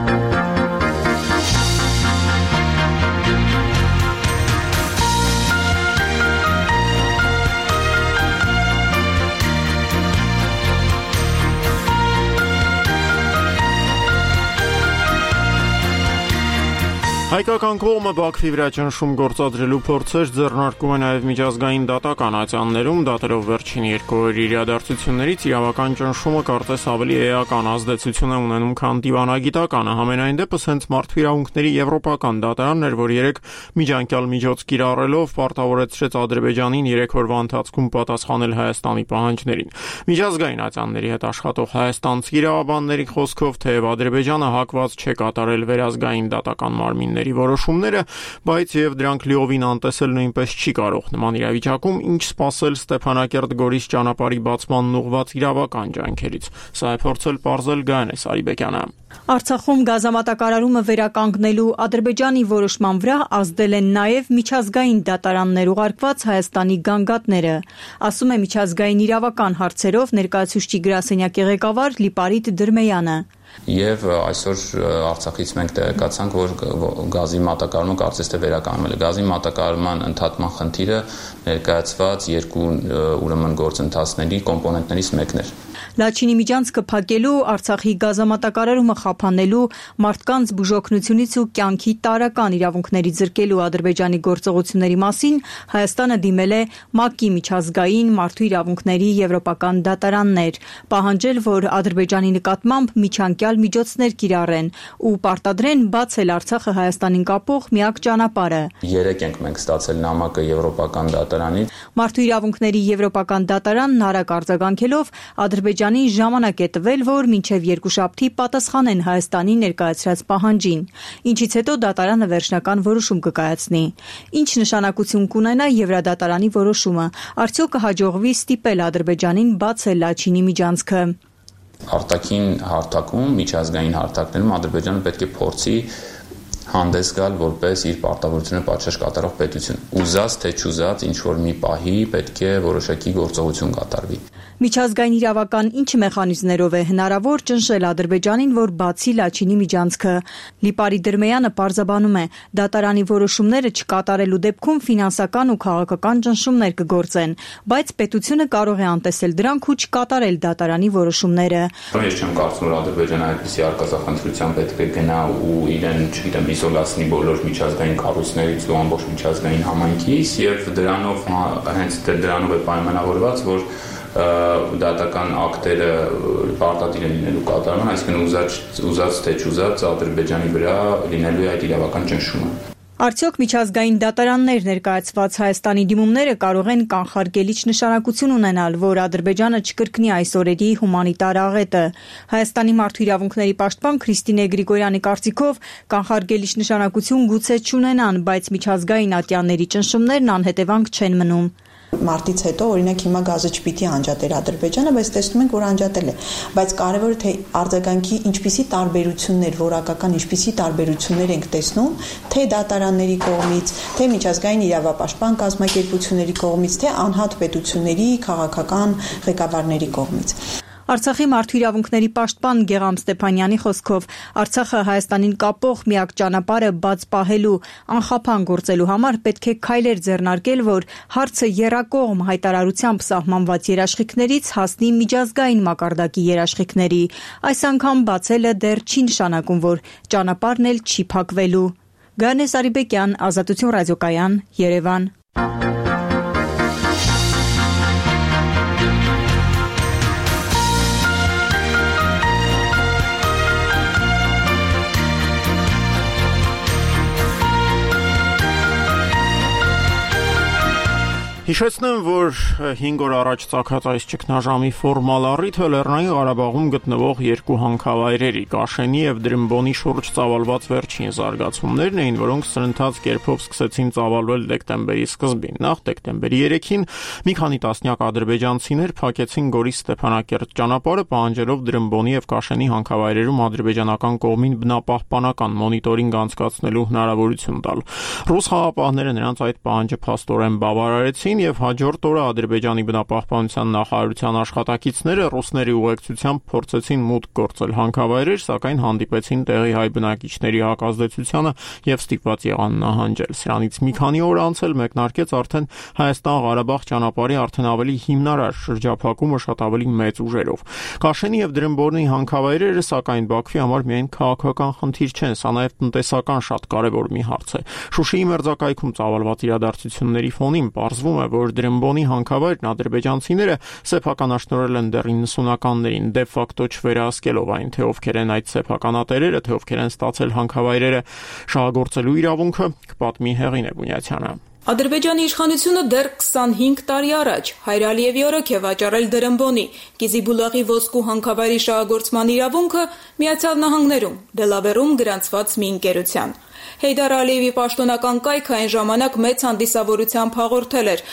[SPEAKER 1] Հայկական կողմը Բաքվի վրա ճնշում գործադրելու փորձեր ձեռնարկում է նաև միջազգային դատական ատյաններում, դատելով վերջին 2 օրերի իրադարձություններից իրավական ճնշումը կարծես ավելի էական ազդեցություն է ունենում, քան դիվանագիտականը։ Համենայն դեպս հենց մարդու իրավունքների եվրոպական դատարանն էր, որ 3 միջանկյալ միջոց կիրառելով պարտավորեցրեց Ադրբեջանին 3 օրվա ընթացքում պատասխանել Հայաստանի պահանջներին։ Միջազգային ատյանների հետ աշխատող հայաստանցի իրավաբանների խոսքով, թեև Ադրբեջանը հակված չէ կատարել վերազգային դատական մարմինների որոշումները, բայց եւ դրանք լիովին անտեսել նույնպես չի կարող։ Նման իրավիճակում ինչ սպասել Ստեփանակերտ-Գորիս ճանապարհի բացմանն ուղղված իրավական ջանքերից։ Սա է փորձել պարզել Գայանե Սարիբեկյանը։
[SPEAKER 18] Արցախում գազամատակարարումը վերականգնելու Ադրբեջանի որոշման վրա ազդել են նաև միջազգային դատարաններ ուղարկված Հայաստանի գանգատները, ասում է միջազգային իրավական հարցերով ներկայացուցիչ գրասենյակի ղեկավար Լիպարիտ Դրմեյանը։
[SPEAKER 19] Եվ այսօր Արցախից մենք տեղեկացանք, որ գազի մատակարարումը կարծես թե վերականգնվել է։ Գազի մատակարարման ընդհատման խնդիրը ներկայացված 2 ուրեմն գործընթացների կոմպոնենտներից մեկն էր։
[SPEAKER 18] Լաչինի միջանցքը փակելու, Արցախի գազամատակարարումը խափանելու, մարդկանց բուժօգնությունից ու կյանքի տարրական իրավունքների զրկելու Ադրբեջանի գործողությունների մասին Հայաստանը դիմել է ՄԱԿ-ի միջազգային մարդու իրավունքների եվրոպական դատարաններ, պահանջել, որ Ադրբեջանի նկատմամբ միջանկյալ միջոցներ կիրառեն ու պարտադրեն բացել Արցախը Հայաստանին կապող միակ ճանապարհը։
[SPEAKER 19] 3 ենք մենք ստացել նամակը եվրոպական դատարանից։
[SPEAKER 18] Մարդու իրավունքների եվրոպական դատարանն արագ արձագանքելով Ադրբեջանին ժամանակ է տվել, որ մինչև երկուշաբթի պատասխանեն Հայաստանի ներկայացրած պահանջին, ինչից հետո դատարանը վերջնական որոշում կկայացնի։ Ինչ նշանակություն կունենա Եվրադատարանի որոշումը, արդյոք կհաջողվի ստիպել Ադրբեջանին բացել Լաչինի միջանցքը։
[SPEAKER 19] Արտաքին հարթակում, միջազգային հարթակներում Ադրբեջանը պետք է փորձի հանդես գալ որպես իր պարտավորությունը պատշաճ կատարող պետություն։ Ուզած թե չուզած ինչ որ մի պահի պետք է որոշակի գործողություն կատարվի։
[SPEAKER 18] Միջազգային իրավական ինչ մեխանիզմներով է հնարավոր ճնշել Ադրբեջանին, որ բացի Լաչինի միջանցքը։ Լիպարի Դրմեյանը պարզաբանում է, դատարանի որոշումները չկատարելու դեպքում ֆինանսական ու քաղաքական ճնշումներ կգործեն, բայց պետությունը կարող է անտեսել դրանք ու չկատարել դատարանի որոշումները։
[SPEAKER 19] Ես չեմ կարծում, որ Ադրբեջանը այդպիսի արկածախնդրությամբ պետք է գնա ու իրեն, չգիտեմ, իսոլացնի բոլոր միջազգային կառույցներից ու ամբողջ միջազգային համայնքից, եւ դրանով հենց դրանով է պայմանավորված, որ դատական ակտերը պարտադիր են լինելու կատարման, այսինքն ուզած թե չուզած Ադրբեջանի վրա լինելու է այդ իրավական ճնշումը։
[SPEAKER 18] Արդյոք միջազգային դատարաններ ներկայացված Հայաստանի դիմումները կարող են կանխարգելիչ նշանակություն ունենալ, որ Ադրբեջանը չկրկնի այս օրերի հումանիտար աղետը։ Հայաստանի մարդու իրավունքների պաշտպան Քրիստինե Գրիգորյանի կարծիքով կանխարգելիչ նշանակություն գուցե չունենան, բայց միջազգային ատյանների ճնշումներն անհետևանք չեն մնում։
[SPEAKER 20] Մարտից հետո օրինակ հիմա գազը չպիտի անջատեր Ադրբեջանը, բայց տեսնում ենք, որ անջատել է, բայց կարևորը թե արձագանքի ինչպիսի տարբերություններ, որակական ինչպիսի տարբերություններ ենք տեսնում, թե դատարանների կողմից, թե միջազգային իրավապաշտպան կազմակերպությունների կողմից, թե անհատ պետությունների քաղաքական ղեկավարների կողմից։
[SPEAKER 18] Արցախի մարդու իրավունքների պաշտպան Գեղամ Ստեփանյանի խոսքով Արցախը Հայաստանին կապող միակ ճանապարհը բաց պահելու, անխափան գործելու համար պետք է քայլեր ձեռնարկել, որ հարցը եռակողմ հայտարարությամբ սահմանված երաշխիքներից հասնի միջազգային մակարդակի երաշխիքների։ Այս անգամ բացելը դեռ չի նշանակում, որ ճանապարհն էլ չի փակվելու։ Գանե Սարիբեկյան, Ազատություն ռադիոկայան, Երևան։
[SPEAKER 1] Հիշեցնեմ, որ 5 օր առաջ ցակած այս ճգնաժամի ֆորմալ առիթը Լեռնային Ղարաբաղում գտնվող երկու հանքավայրերի՝ Կաշենի եւ Դրիմբոնի շուրջ ծավալված վերջին զարգացումներն էին, որոնք սրընթաց կերպով սկսեցին ծավալվել դեկտեմբերի սկզբին։ Նախ դեկտեմբերի 3-ին մի քանի տասնյակ ադրբեջանցիներ փակեցին Գորիս-Ստեփանակերտ ճանապարհը, պահանջելով Դրիմբոնի եւ Կաշենի հանքավայրերում ադրբեջանական կողմին բնապահպանական մոնիտորինգ անցկացնելու հնարավորություն տալ։ Ռուս խաղապահները նրանց այդ պահանջը փաստորեն բավարարեցին եւ հաջորդ օրը Ադրբեջանի բնապահպանության նախարարության աշխատակիցները ռուսների ուղեկցությամբ փորձեցին մուտք գործել հանքավայրեր, սակայն հանդիպեցին տեղի հայ բնակիչների հակազդեցությանը եւ ստիպված եղան նահանջել։ Սրանից մի քանի օր անց էլ մեկնարկեց արդեն Հայաստան-Ղարաբաղ ճանապարհի արդեն ավելի հիմնարար շրջափակումը շատ ավելի մեծ ուժերով։ Կաշենի եւ Դրիմբոնի հանքավայրերը սակայն Բաքվի համար միայն քաղաքական խնդիր չեն, սա նաեւ տնտեսական շատ կարեւոր մի հարց է։ Շուշիի մերձակայքում ծավալված իրադարձությունների ֆոնին պարզվում է, որ Դրիմբոնի հանքավայրն ադրբեջանցիները սեփականաշնորհել են դեռ 90-ականներին, դե ֆակտո չվերահսկելով այն, թե ովքեր են այդ սեփականատերերը, թե ովքեր են ստացել հանքավայրերը շահագործելու իրավունքը, կպատմի Հեղինե Բունյացյանը։
[SPEAKER 21] Ադրբեջանի իշխանությունը դեռ 25 տարի առաջ Հայր Ալիևի օրոք է վաճառել Դրիմբոնի Գիզիբուլաղի ոսկու հանքավայրի շահագործման իրավունքը Միացյալ Նահանգներում, Դելավերում գրանցված մի ընկերության։ Հեյդար Ալիևի պաշտոնական կայքը այն ժամանակ մեծ հանդիսավորությամբ հաղորդել էր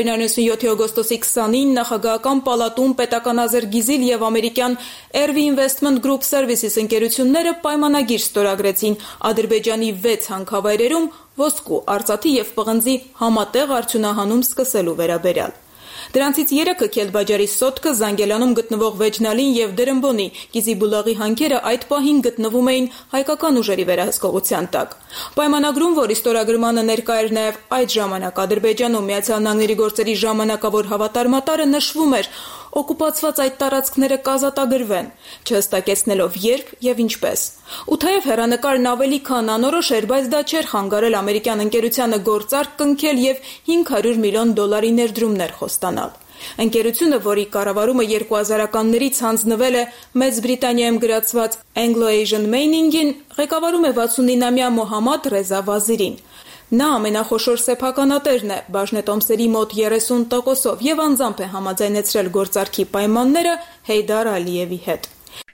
[SPEAKER 21] 1997 օգոստոսի 29 նախագահական պալատում պետական Ազերգիզիլ եւ ամերիկյան Ervi Investment Group Services ընկերությունները պայմանագիր ստորագրեցին Ադրբեջանի 6 հանքավայրերում ոսկու, արծաթի եւ պղնձի համատեղ արդյունահանում սկսելու վերաբերյալ։ Դրանցից 3-ը Քելբաջարի Սոտկը, Զանգելանում գտնվող Վեջնալին եւ Դրիմբոնի Գիզիբուլաղի հանքերը այդ պահին գտնվում էին հայկական ուժերի վերահսկողության տակ։ Պայմանագրում, որի ստորագրմանը ներկա էր նաեւ այդ ժամանակ Ադրբեջանում Միացյալ Նահանգների գործերի ժամանակավոր հավատարմատարը, նշվում էր օկուպացված այդ տարածքները կազատագրվեն, չհստակեցնելով երբ եւ ինչպես։ Ու թեև հեռանկարն ավելի քան անորոշ էր, բայց դա չէր խանգարել ամերիկյան ընկերությանը գործարք կնքել եւ $500 միլիոն ներդրումներ խոստանալ։ Ընկերությունը, որի կառավարումը 2000-ականներից հանձնվել է Մեծ Բրիտանիայում գրացված Anglo-Asian Mining-ին, ղեկավարում է 69-ամյա Մոհամմադ Ռեզա Վազիրին։ Նա ամենախոշոր սեփականատերն է, բաժնետոմսերի մոտ 30%-ով եւ անձամբ է համաձայնեցրել գործարքի պայմանները Հեյդար Ալիևի հետ։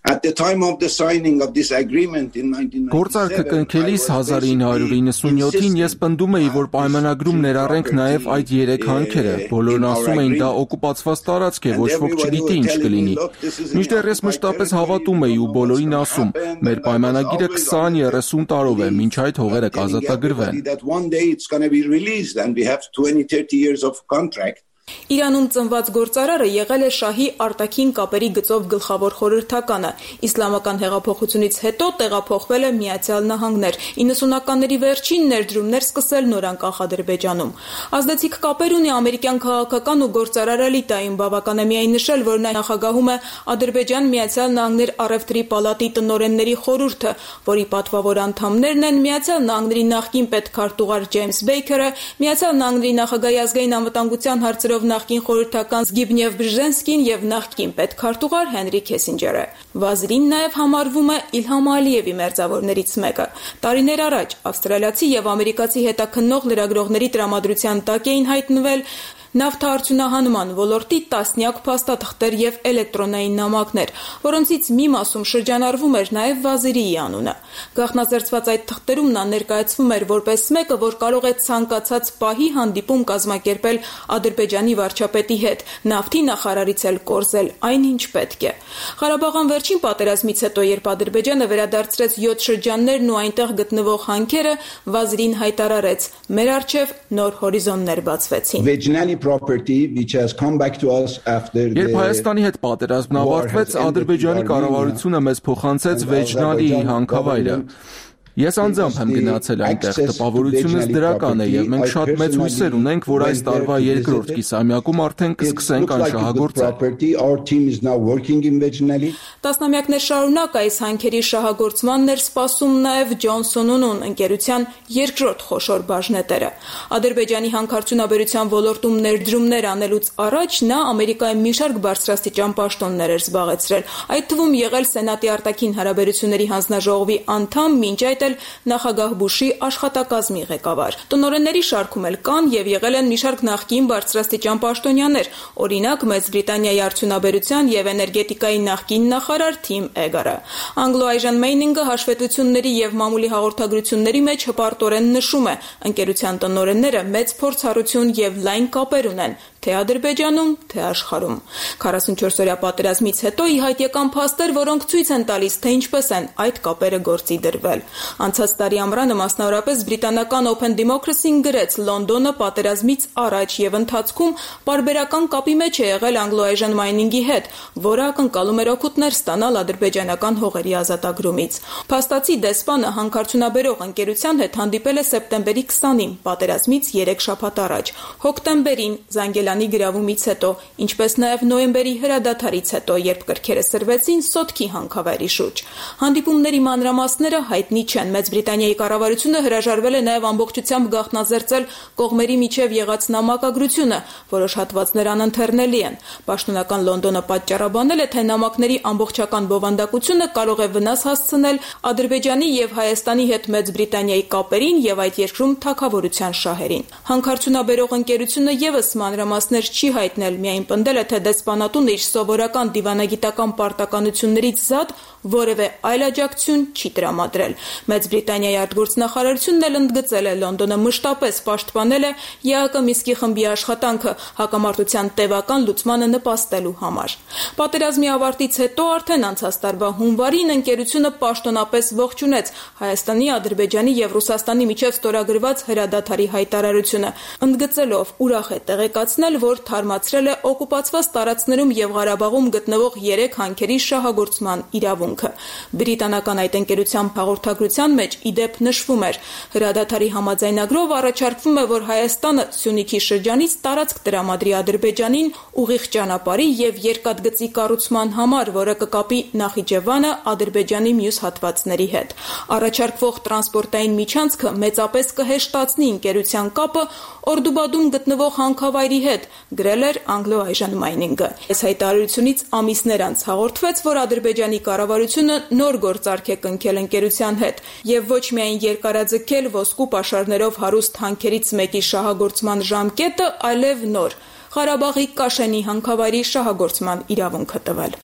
[SPEAKER 22] Գործարքը կնքելիս 1997-ին ես պնդում էի, որ պայմանագրում ներառենք նաև այդ 3 հանքերը։ Բոլորն ասում էին, դա օկուպացված տարածք է, ոչ ոք չգիտի ինչ կլինի։ Մինչդեռ ես մշտապես հավատում էի ու բոլորին ասում, մեր պայմանագիրը 20-30 տարով է, մինչ այդ հողերը կազատագրվեն։
[SPEAKER 21] Իրանում ծնված գործարարը եղել է շահի արտաքին կապերի գծով գլխավոր խորհրդականը։ Իսլամական հեղափոխությունից հետո տեղափոխվել է Միացյալ Նահանգներ։ 90-ականների վերջին ներդրումներ սկսել նորանկախ Ադրբեջանում։ Ազդեցիկ կապեր ունի ամերիկյան քաղաքական ու գործարար էլիտային, բավական է միայն նշել, որ նա նախագահում է Ադրբեջան-Միացյալ Նահանգներ առևտրի պալատի տնօրենների խորհուրդը, որի պատվավոր անդամներն են Միացյալ Նահանգների նախկին պետքարտուղար Ջեյմս Բեյքերը, Միացյալ Նահանգների նախագահի ազգային անվտանգության հարցերով խոսքերով նախկին խորհրդական Զգիբնև Բժենսկին եւ նախկին պետքարտուղար Հենրի Քեսինջերը։ Վազիրին նաև համարվում է Իլհամ Ալիևի մերձավորներից մեկը։ Տարիներ առաջ ավստրալիացի եւ ամերիկացի հետաքննող լրագրողների տրամադրության տակ էին հայտնվել նավթարդյունահանման ոլորտի տասնյակ փաստաթղթեր եւ էլեկտրոնային նամակներ, որոնցից մի մասում շրջանառվում էր նաեւ Վազիրիի անունը։ Գաղտնազերծված այդ թղթերում նա ներկայացվում էր որպես մեկը, որ կարող է ցանկացած պահի հանդիպում կազմակերպել Ադրբեջանի վարչապետի հետ, նավթի նախարարից էլ կորզել այն, ինչ պետք է։ Ղարաբաղյան վերջին պատերազմից հետո, երբ Ադրբեջանը վերադարձրեց 7 շրջաններն ու այնտեղ գտնվող հանքերը, Վազիրին հայտարարեց. «Մեր առջև նոր հորիզոններ բացվեցին»։
[SPEAKER 22] Երբ Հայաստանի հետ պատերազմն ավարտվեց, Ադրբեջանի կառավարությունը մեզ փոխանցեց Վեջնալիի հանքավայրը։ Ես անձամբ եմ գնացել այնտեղ, տպավորությունս դրական է եւ մենք շատ մեծ հույսեր ունենք, որ այս տարվա երկրորդ կիսամյակում արդեն կսկսենք անշահագործել։
[SPEAKER 21] Տասնամյակներ շարունակ այս հանքերի շահագործմանն էր սպասում նաեւ Ջոնսոն & ընկերության երկրորդ խոշոր բաժնետերը։ Ադրբեջանի հանքարդյունաբերության ոլորտում ներդրումներ անելուց առաջ նա Ամերիկայի մի շարք բարձրաստիճան պաշտոններ էր զբաղեցրել, այդ թվում եղել Սենատի արտաքին հարաբերությունների հանձնաժողովի անդամ, մինչ այդ նախագահ Բուշի աշխատակազմի ղեկավար։ Տնօրենների շարքում էլ կան եւ եղել են մի շարք նախկին բարձրաստիճան պաշտոնյաներ, օրինակ Մեծ Բրիտանիայի արդյունաբերության եւ էներգետիկայի նախկին նախարար Թիմ Էգարը։ Anglo-Asian Mining-ը հաշվետվությունների եւ մամուլի հաղորդագրությունների մեջ հպարտորեն նշում է, ընկերության տնօրենները մեծ փորձառություն եւ լայն կապեր ունեն թե Ադրբեջանում, թե աշխարհում։ 44-օրյա պատերազմից հետո ի հայտ եկան փաստեր, որոնք ցույց են տալիս, թե ինչպես են այդ կապերը գործի դրվել։ Անցած տարի ամռանը մասնավորապես բրիտանական Open Democracy-ն գրեց. Լոնդոնը պատերազմից առաջ եւ ընթացքում պարբերական կապի մեջ է եղել Anglo-Asian Mining-ի հետ, որը ակնկալում էր օգուտներ ստանալ ադրբեջանական հողերի ազատագրումից։ Փաստացի դեսպանը հանքարդյունաբերող ընկերության հետ հանդիպել է սեպտեմբերի 20-ին, պատերազմից 3 շաբաթ առաջ, հոկտեմբերին Զանգելանի գրավումից հետո, ինչպես նաեւ նոյեմբերի հրադադարից հետո, երբ կրքերը սրվեցին Սոտքի հանքավայրի շուրջ։ Հանդիպումների մանրամասները հայտնի չեն։ Մեծ Բրիտանիայի կառավարությունը հրաժարվել է նաև ամբողջությամբ գաղտնազերծել կողմերի միջև եղած նամակագրությունը, որոշ հատվածներ անընթեռնելի են։ Պաշտոնական Լոնդոնը պատճառաբանել է, թե նամակների ամբողջական բովանդակությունը կարող է վնաս հասցնել Ադրբեջանի եւ Հայաստանի հետ Մեծ Բրիտանիայի կապերին եւ այդ երկրում թագավորության շահերին։ Հանքարդյունաբերող ընկերությունը եւս մանրամասներ չի հայտնել, միայն պնդել է, թե դեսպանատունը իր սովորական դիվանագիտական պարտականություններից զատ որևէ այլ աջակցություն չի տրամադրել։ Մեծ Բրիտանիայի արտգործնախարարությունն էլ ընդգծել է Լոնդոնը մշտապես պաշտպանել է ԵԱԿ Միսկի խմբի աշխատանքը հակամարտության տևական լուծմանը նպաստելու համար։ Պատերազմի ավարտից հետո արդեն անցած տարվա հունվարին ընկերությունը պաշտոնապես ողջունեց Հայաստանի, Ադրբեջանի եւ Ռուսաստանի միջև ստորագրված հրադադարի հայտարարությունը, ընդգծելով ուրախ է տեղեկացնել, որ թարմացրել է օկուպացված տարածքներում եւ Ղարաբաղում գտնվող 3 հանքերի շահագործման իրավունքը։ Բրիտանական այդ ընկերության հաղորդագրության մեջ իդեպ նշվում էր. հրադադարի համաձայնագրով առաջարկվում է, որ Հայաստանը Սյունիքի շրջանից տարածք տրամադրի Ադրբեջանին ուղիղ ճանապարհի եւ երկաթգծի կառուցման համար, որը կկապի Նախիջևանը Ադրբեջանի մյուս հատվածների հետ։ Առաջարկվող տրանսպորտային միջանցքը մեծապես կհեշտացնի ընկերության կապը Օրդուբադում գտնվող հանքավայրի հետ, գրել էր Anglo-Asian Mining-ը։ Այս հայտարարությունից ամիսներ անց հաղորդվեց, որ Ադրբեջանի կառավարությունը նոր գործարք է կնքել ընկերության հետ եւ ոչ միայն երկարաձգել ոսկու պաշարներով հարուստ հանքերից մեկի շահագործման ժամկետը, այլև նոր Ղարաբաղի Կաշենի հանքավայրի շահագործման իրավունքը տվել։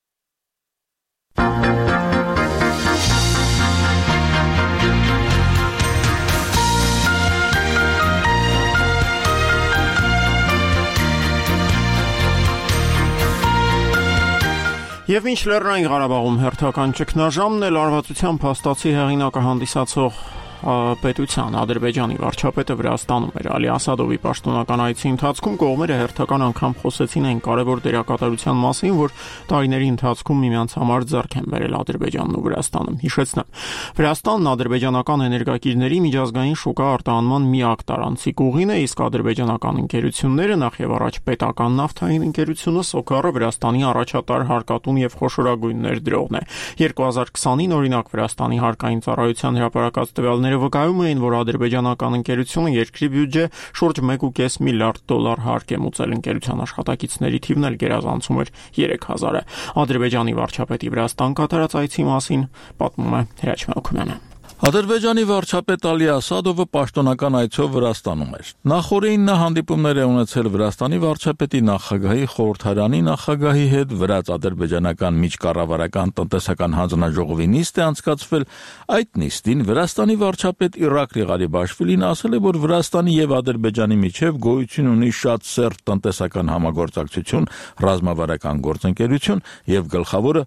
[SPEAKER 1] Եվ ինչ Լեռնային Ղարաբաղում հերթական ճգնաժամն էլ արվածության փաստացի հեղինակը հանդիսացող պետության Ադրբեջանի վարչապետը Վրաստանում էր։ Ալի Ասադովի պաշտոնական այցի ընթացքում կողմերը հերթական անգամ խոսեցին այն կարևոր դերակատարության մասին, որ տարիների ընթացքում միմյանց համար ձեռք են բերել Ադրբեջանն ու Վրաստանը։ Հիշեցնեմ, Վրաստանն ադրբեջանական էներգակիրների միջազգային շուկա արտահանման միակ տարանցիկ ուղին է, իսկ ադրբեջանական ընկերությունները, նախ եւ առաջ պետական նավթային ընկերությունը Սոքարը Վրաստանի առաջատար հարկատուն եւ խոշորագույն ներդրողն է։ 2020-ին օրինակ Վրաստանի հարկային ծառայության հրապարակած տվյալների Իշխանությունները վկայում էին, որ ադրբեջանական ընկերությունը երկրի բյուջե շուրջ 1.5 միլիարդ դոլար հարկ է մուծել, ընկերության աշխատակիցների թիվն էլ գերազանցում էր 3000-ը։ Ադրբեջանի վարչապետի Վրաստան կատարած այցի մասին պատմում է Հրաչ Մելքումյանը։
[SPEAKER 2] Ադրբեջանի վարչապետ Ալի Ասադովը պաշտոնական այցով Վրաստանում էր։ Նախորդին նա հանդիպումներ է ունեցել Վրաստանի վարչապետի նախագահի, խորհրդարանի նախագահի հետ, վրաց-ադրբեջանական միջկառավարական տնտեսական հանձնաժողովի նիստ է անցկացվել։ Այդ նիստին Վրաստանի վարչապետ Իրակլի Ղարիբաշվիլին ասել է, որ Վրաստանի եւ Ադրբեջանի միջև գոյություն ունի շատ սերտ տնտեսական համագործակցություն, ռազմավարական գործընկերություն եւ գլխավորը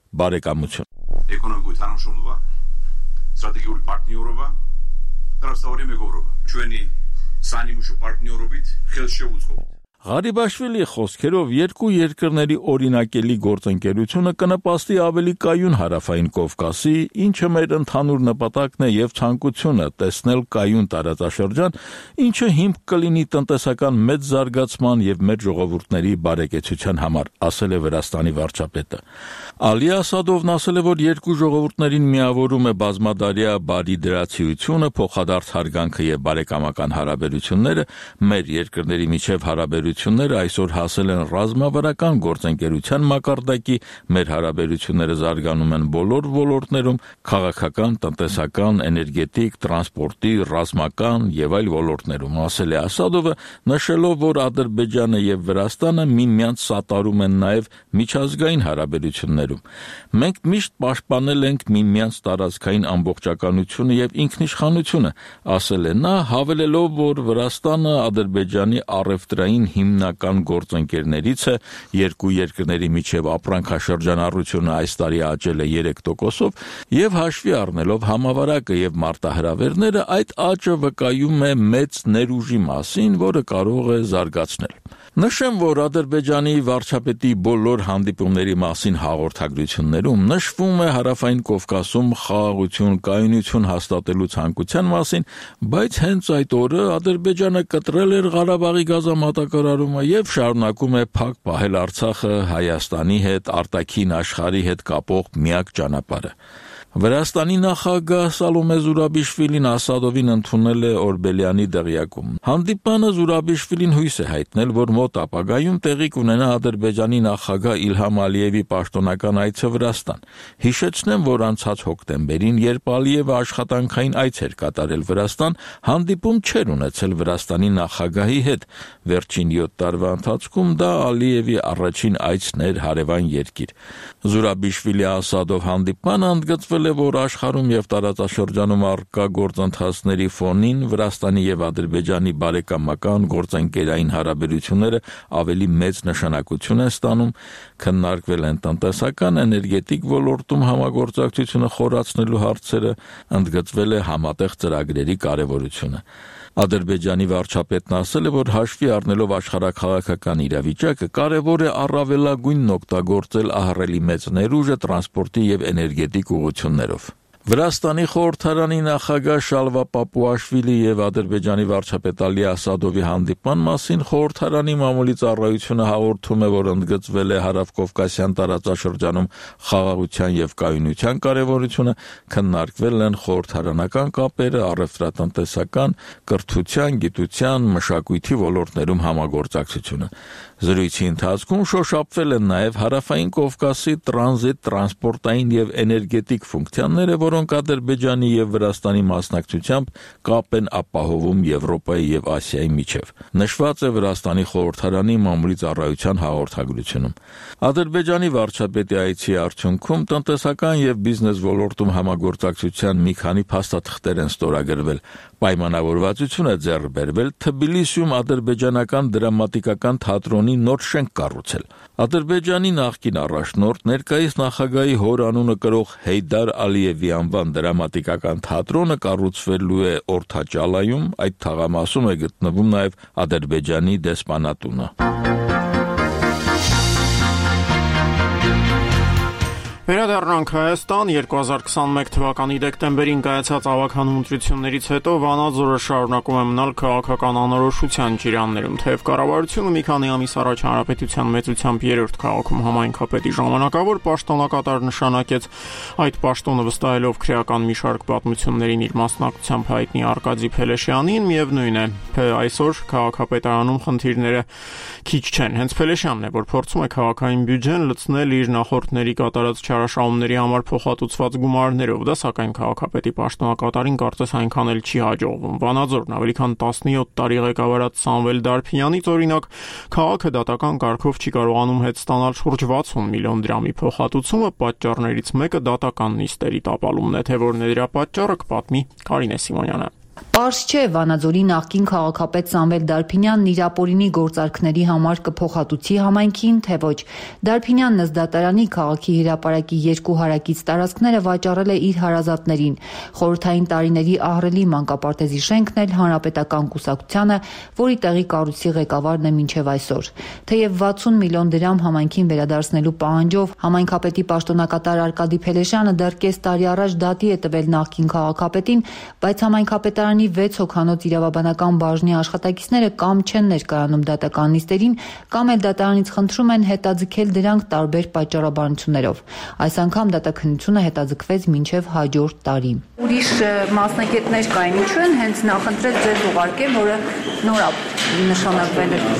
[SPEAKER 2] բարեկամություն։
[SPEAKER 6] Стратегию партнерова, разговариваем Европа. Чуени сани мушу партнеробит, хелшевуцко.
[SPEAKER 2] Ղարիբաշվիլի խոսքերով երկու երկրների օրինակելի գործընկերությունը կնպաստի ավելի կայուն հարավային Կովկասի, ինչը մեր ընդհանուր նպատակն է եւ ցանկությունը տեսնել կայուն տարածաշրջան, ինչը հիմք կլինի տնտեսական մեծ զարգացման եւ մեր ժողովուրդների բարեկեցության համար, ասել է Վրաստանի վարչապետը։ Ալի Ասադովն ասել է, որ երկու ժողովուրդներին միավորում է բազմադարյա բարի դրացիությունը, փոխադարձ հարգանքը եւ բարեկամական հարաբերությունները, մեր երկրների միջև հարաբերությունները այսօր հասել են ռազմավարական գործընկերության մակարդակի, մեր հարաբերությունները զարգանում են բոլոր ոլորտներում, քաղաքական, տնտեսական, էներգետիկ, տրանսպորտի, ռազմական եւ այլ ոլորտներում, ասել է Ասադովը, նշելով, որ Ադրբեջանը եւ Վրաստանը միմյանց սատարում են նաեւ միջազգային հարաբերություններում։ Մենք միշտ պաշտպանել ենք միմյանց տարածքային ամբողջականությունը եւ ինքնիշխանությունը, ասել է նա, հավելելով, որ Վրաստանը Ադրբեջանի առևտրային հիմնական գործընկերներից է, երկու երկրների միջև ապրանքաշրջանառությունը այս տարի աճել է 3%-ով եւ հաշվի առնելով համավարակը եւ մարտահրավերները, այդ աճը վկայում է մեծ ներուժի մասին, որը կարող է զարգացնել։ Նշեմ, որ Ադրբեջանի վարչապետի բոլոր հանդիպումների մասին հաղորդագրություններում նշվում է հարավային Կովկասում խաղաղություն, կայունություն հաստատելու ցանկության մասին, բայց հենց այդ օրը Ադրբեջանը կտրել էր Ղարաբաղի գազամատակարարումը եւ շարունակում է փակ պահել Արցախը Հայաստանի հետ, արտաքին աշխարհի հետ կապող միակ ճանապարհը։ Վրաստանի նախագահ Սալոմե Զուրաբիշվիլին Ասադովին ընդունել է Օրբելյանի դղյակում։ Հանդիպանը Զուրաբիշվիլին հույս է հայտնել, որ մոտ ապագայում տեղի կունենա Ադրբեջանի նախագահ Իլհամ Ալիևի պաշտոնական այցը Վրաստան։ Հիշեցնեմ, որ անցած հոկտեմբերին, երբ Ալիևը աշխատանքային այց էր կատարել Վրաստան, հանդիպում չէր ունեցել Վրաստանի նախագահի հետ։ Վերջին 7 տարվա ընթացքում դա Ալիևի առաջին այցն էր հարևան երկիր։ Զուրաբիշվիլի Ասադով հանդիպանը ընդգծվել է, որ աշխարհում եւ տարածաշրջանում առկա գործընթացների ֆոնին Վրաստանի եւ Ադրբեջանի բարեկամական գործընկերային հարաբերությունները ավելի մեծ նշանակություն են ստանում, քննարկվել են տնտեսական, էներգետիկ ոլորտում համագործակցությունը խորացնելու հարցերը, ընդգծվել է համատեղ ծրագրերի կարեւորությունը։ Ադրբեջանի վարչապետն ասել է, որ հաշվի առնելով աշխարհաքաղաքական իրավիճակը կարևոր է առավելագույնն օգտագործել ահռելի մեծ ներուժը տրանսպորտի եւ էներգետիկ ուղղություններով։ Վրաստանի խորհրդարանի նախագահ Շալվա Պապուաշվիլի եւ Ադրբեջանի վարչապետ Ալի Ասադովի հանդիպման մասին խորհրդարանի մամուլի ծառայությունը հաղորդում է, որ ընդգծվել է հարավկովկասյան տարածաշրջանում խաղաղության եւ կայունության կարեւորությունը, քննարկվել են խորհրդարանական կապերը, առևտրատնտեսական, կրթության, գիտության, մշակույթի ոլորտներում համագործակցությունը։ Զրույցի ընթացքում շոշափվել են նաև հարավային Կովկասի տրանզիտ տրանսպորտային եւ էներգետիկ ֆունկցիաները, որոնք Ադրբեջանի եւ Վրաստանի մասնակցությամբ կապ են ապահովում Եվրոպայի եւ Ասիայի միջև։ Նշված է Վրաստանի խորհրդարանի մամուլի ծառայության հաղորդագրությունում։ Ադրբեջանի վարչապետի այցի արդյունքում տնտեսական եւ բիզնես ոլորտում համագործակցության մի քանի փաստաթղթեր են ստորագրվել։ Պայմանավորվածություն է ձեռք բերվել Թբիլիսիում ադրբեջանական դրամատիկական թատրոնի նոր շենք կառուցել։ Ադրբեջանի նախկին առաջնորդ ներկայիս նախագահի հոր անունը կրող Հեյդար Ալիևի անվան դրամատիկական թատրոնը կառուցվելու է Օրթաճալայում, այդ թաղամասում է գտնվում նաև Ադրբեջանի դեսպանատունը։
[SPEAKER 1] Վերադառնանք Հայաստան 2021 թվականի դեկտեմբերին կայացած ավագանու ընտրություններից հետո Վանաձորը շարունակում է մնալ քաղաքական անորոշության ջրաններում, թեև կառավարությունը մի քանի ամիս առաջ հանրապետության մեծությամբ 3-րդ քաղաքում համայնքապետի ժամանակավոր պաշտոնակատար նշանակեց, այդ պաշտոնը վստահելով քրեական մի շարք պատմություններին իր մասնակցությամբ հայտնի Արկադի Փելեշյանին, միևնույն է, այսօր քաղաքապետարանում խնդիրները քիչ չեն, հենց Փելեշյանն է, որ փորձում է քաղաքային բյուջեն լցնել իր նախորդների կատարած չարաշահումների համար փոխհատուցված գումարներով, դա սակայն քաղաքապետի պաշտոնակատարին կարծես այնքան էլ չի հաջողվում։ Վանաձորն ավելի քան 17 տարի ղեկավարած Սամվել Դարփինյանից օրինակ քաղաքը դատական կարգով չի կարողանում հետ ստանալ շուրջ 60 միլիոն դրամի փոխհատուցումը, պատճառներից մեկը դատական նիստերի տապալումն է, թե որն է դրա պատճառը կպատմի Կարինե Սիմոնյանը։
[SPEAKER 7] Պարզ չէ, Վանաձորի նախկին քաղաքապետ Սամվել Դարփինյանն իր ապօրինի գործարքների համար կփոխհատուցի համայնքին, թե ոչ։ Դարփինյանն ըստ դատարանի քաղաքի հրապարակի 2 հարակից տարածքները վաճառել է իր հարազատներին։ Խորհրդային տարիների ահռելի մանկապարտեզի շենքն էլ հանրապետական կուսակցությանը, որի տեղի կառույցի ղեկավարն է մինչև այսօր։ Թեև 60 միլիոն դրամ համայնքին վերադարձնելու պահանջով համայնքապետի պաշտոնակատար Արկադի Փելեշյանը դեռ կես տարի առաջ դատի է տվել նախկին քաղաքապետին, բայց համայնքապետարանի 6 հոգանոց իրավաբանական բաժնի աշխատակիցները կամ չեն ներկայանում դատական նիստերին, կամ էլ դատարանից խնդրում են հետաձգել դրանք տարբեր պատճառաբանություններով։ Այս անգամ դատաքննությունը հետաձգվեց մինչև հաջորդ տարի։ Ուրիշ մասնակիցներ կային, ինչու են հենց նախընտրել ձեզ ուղարկել, որը նոր նշանակվել է։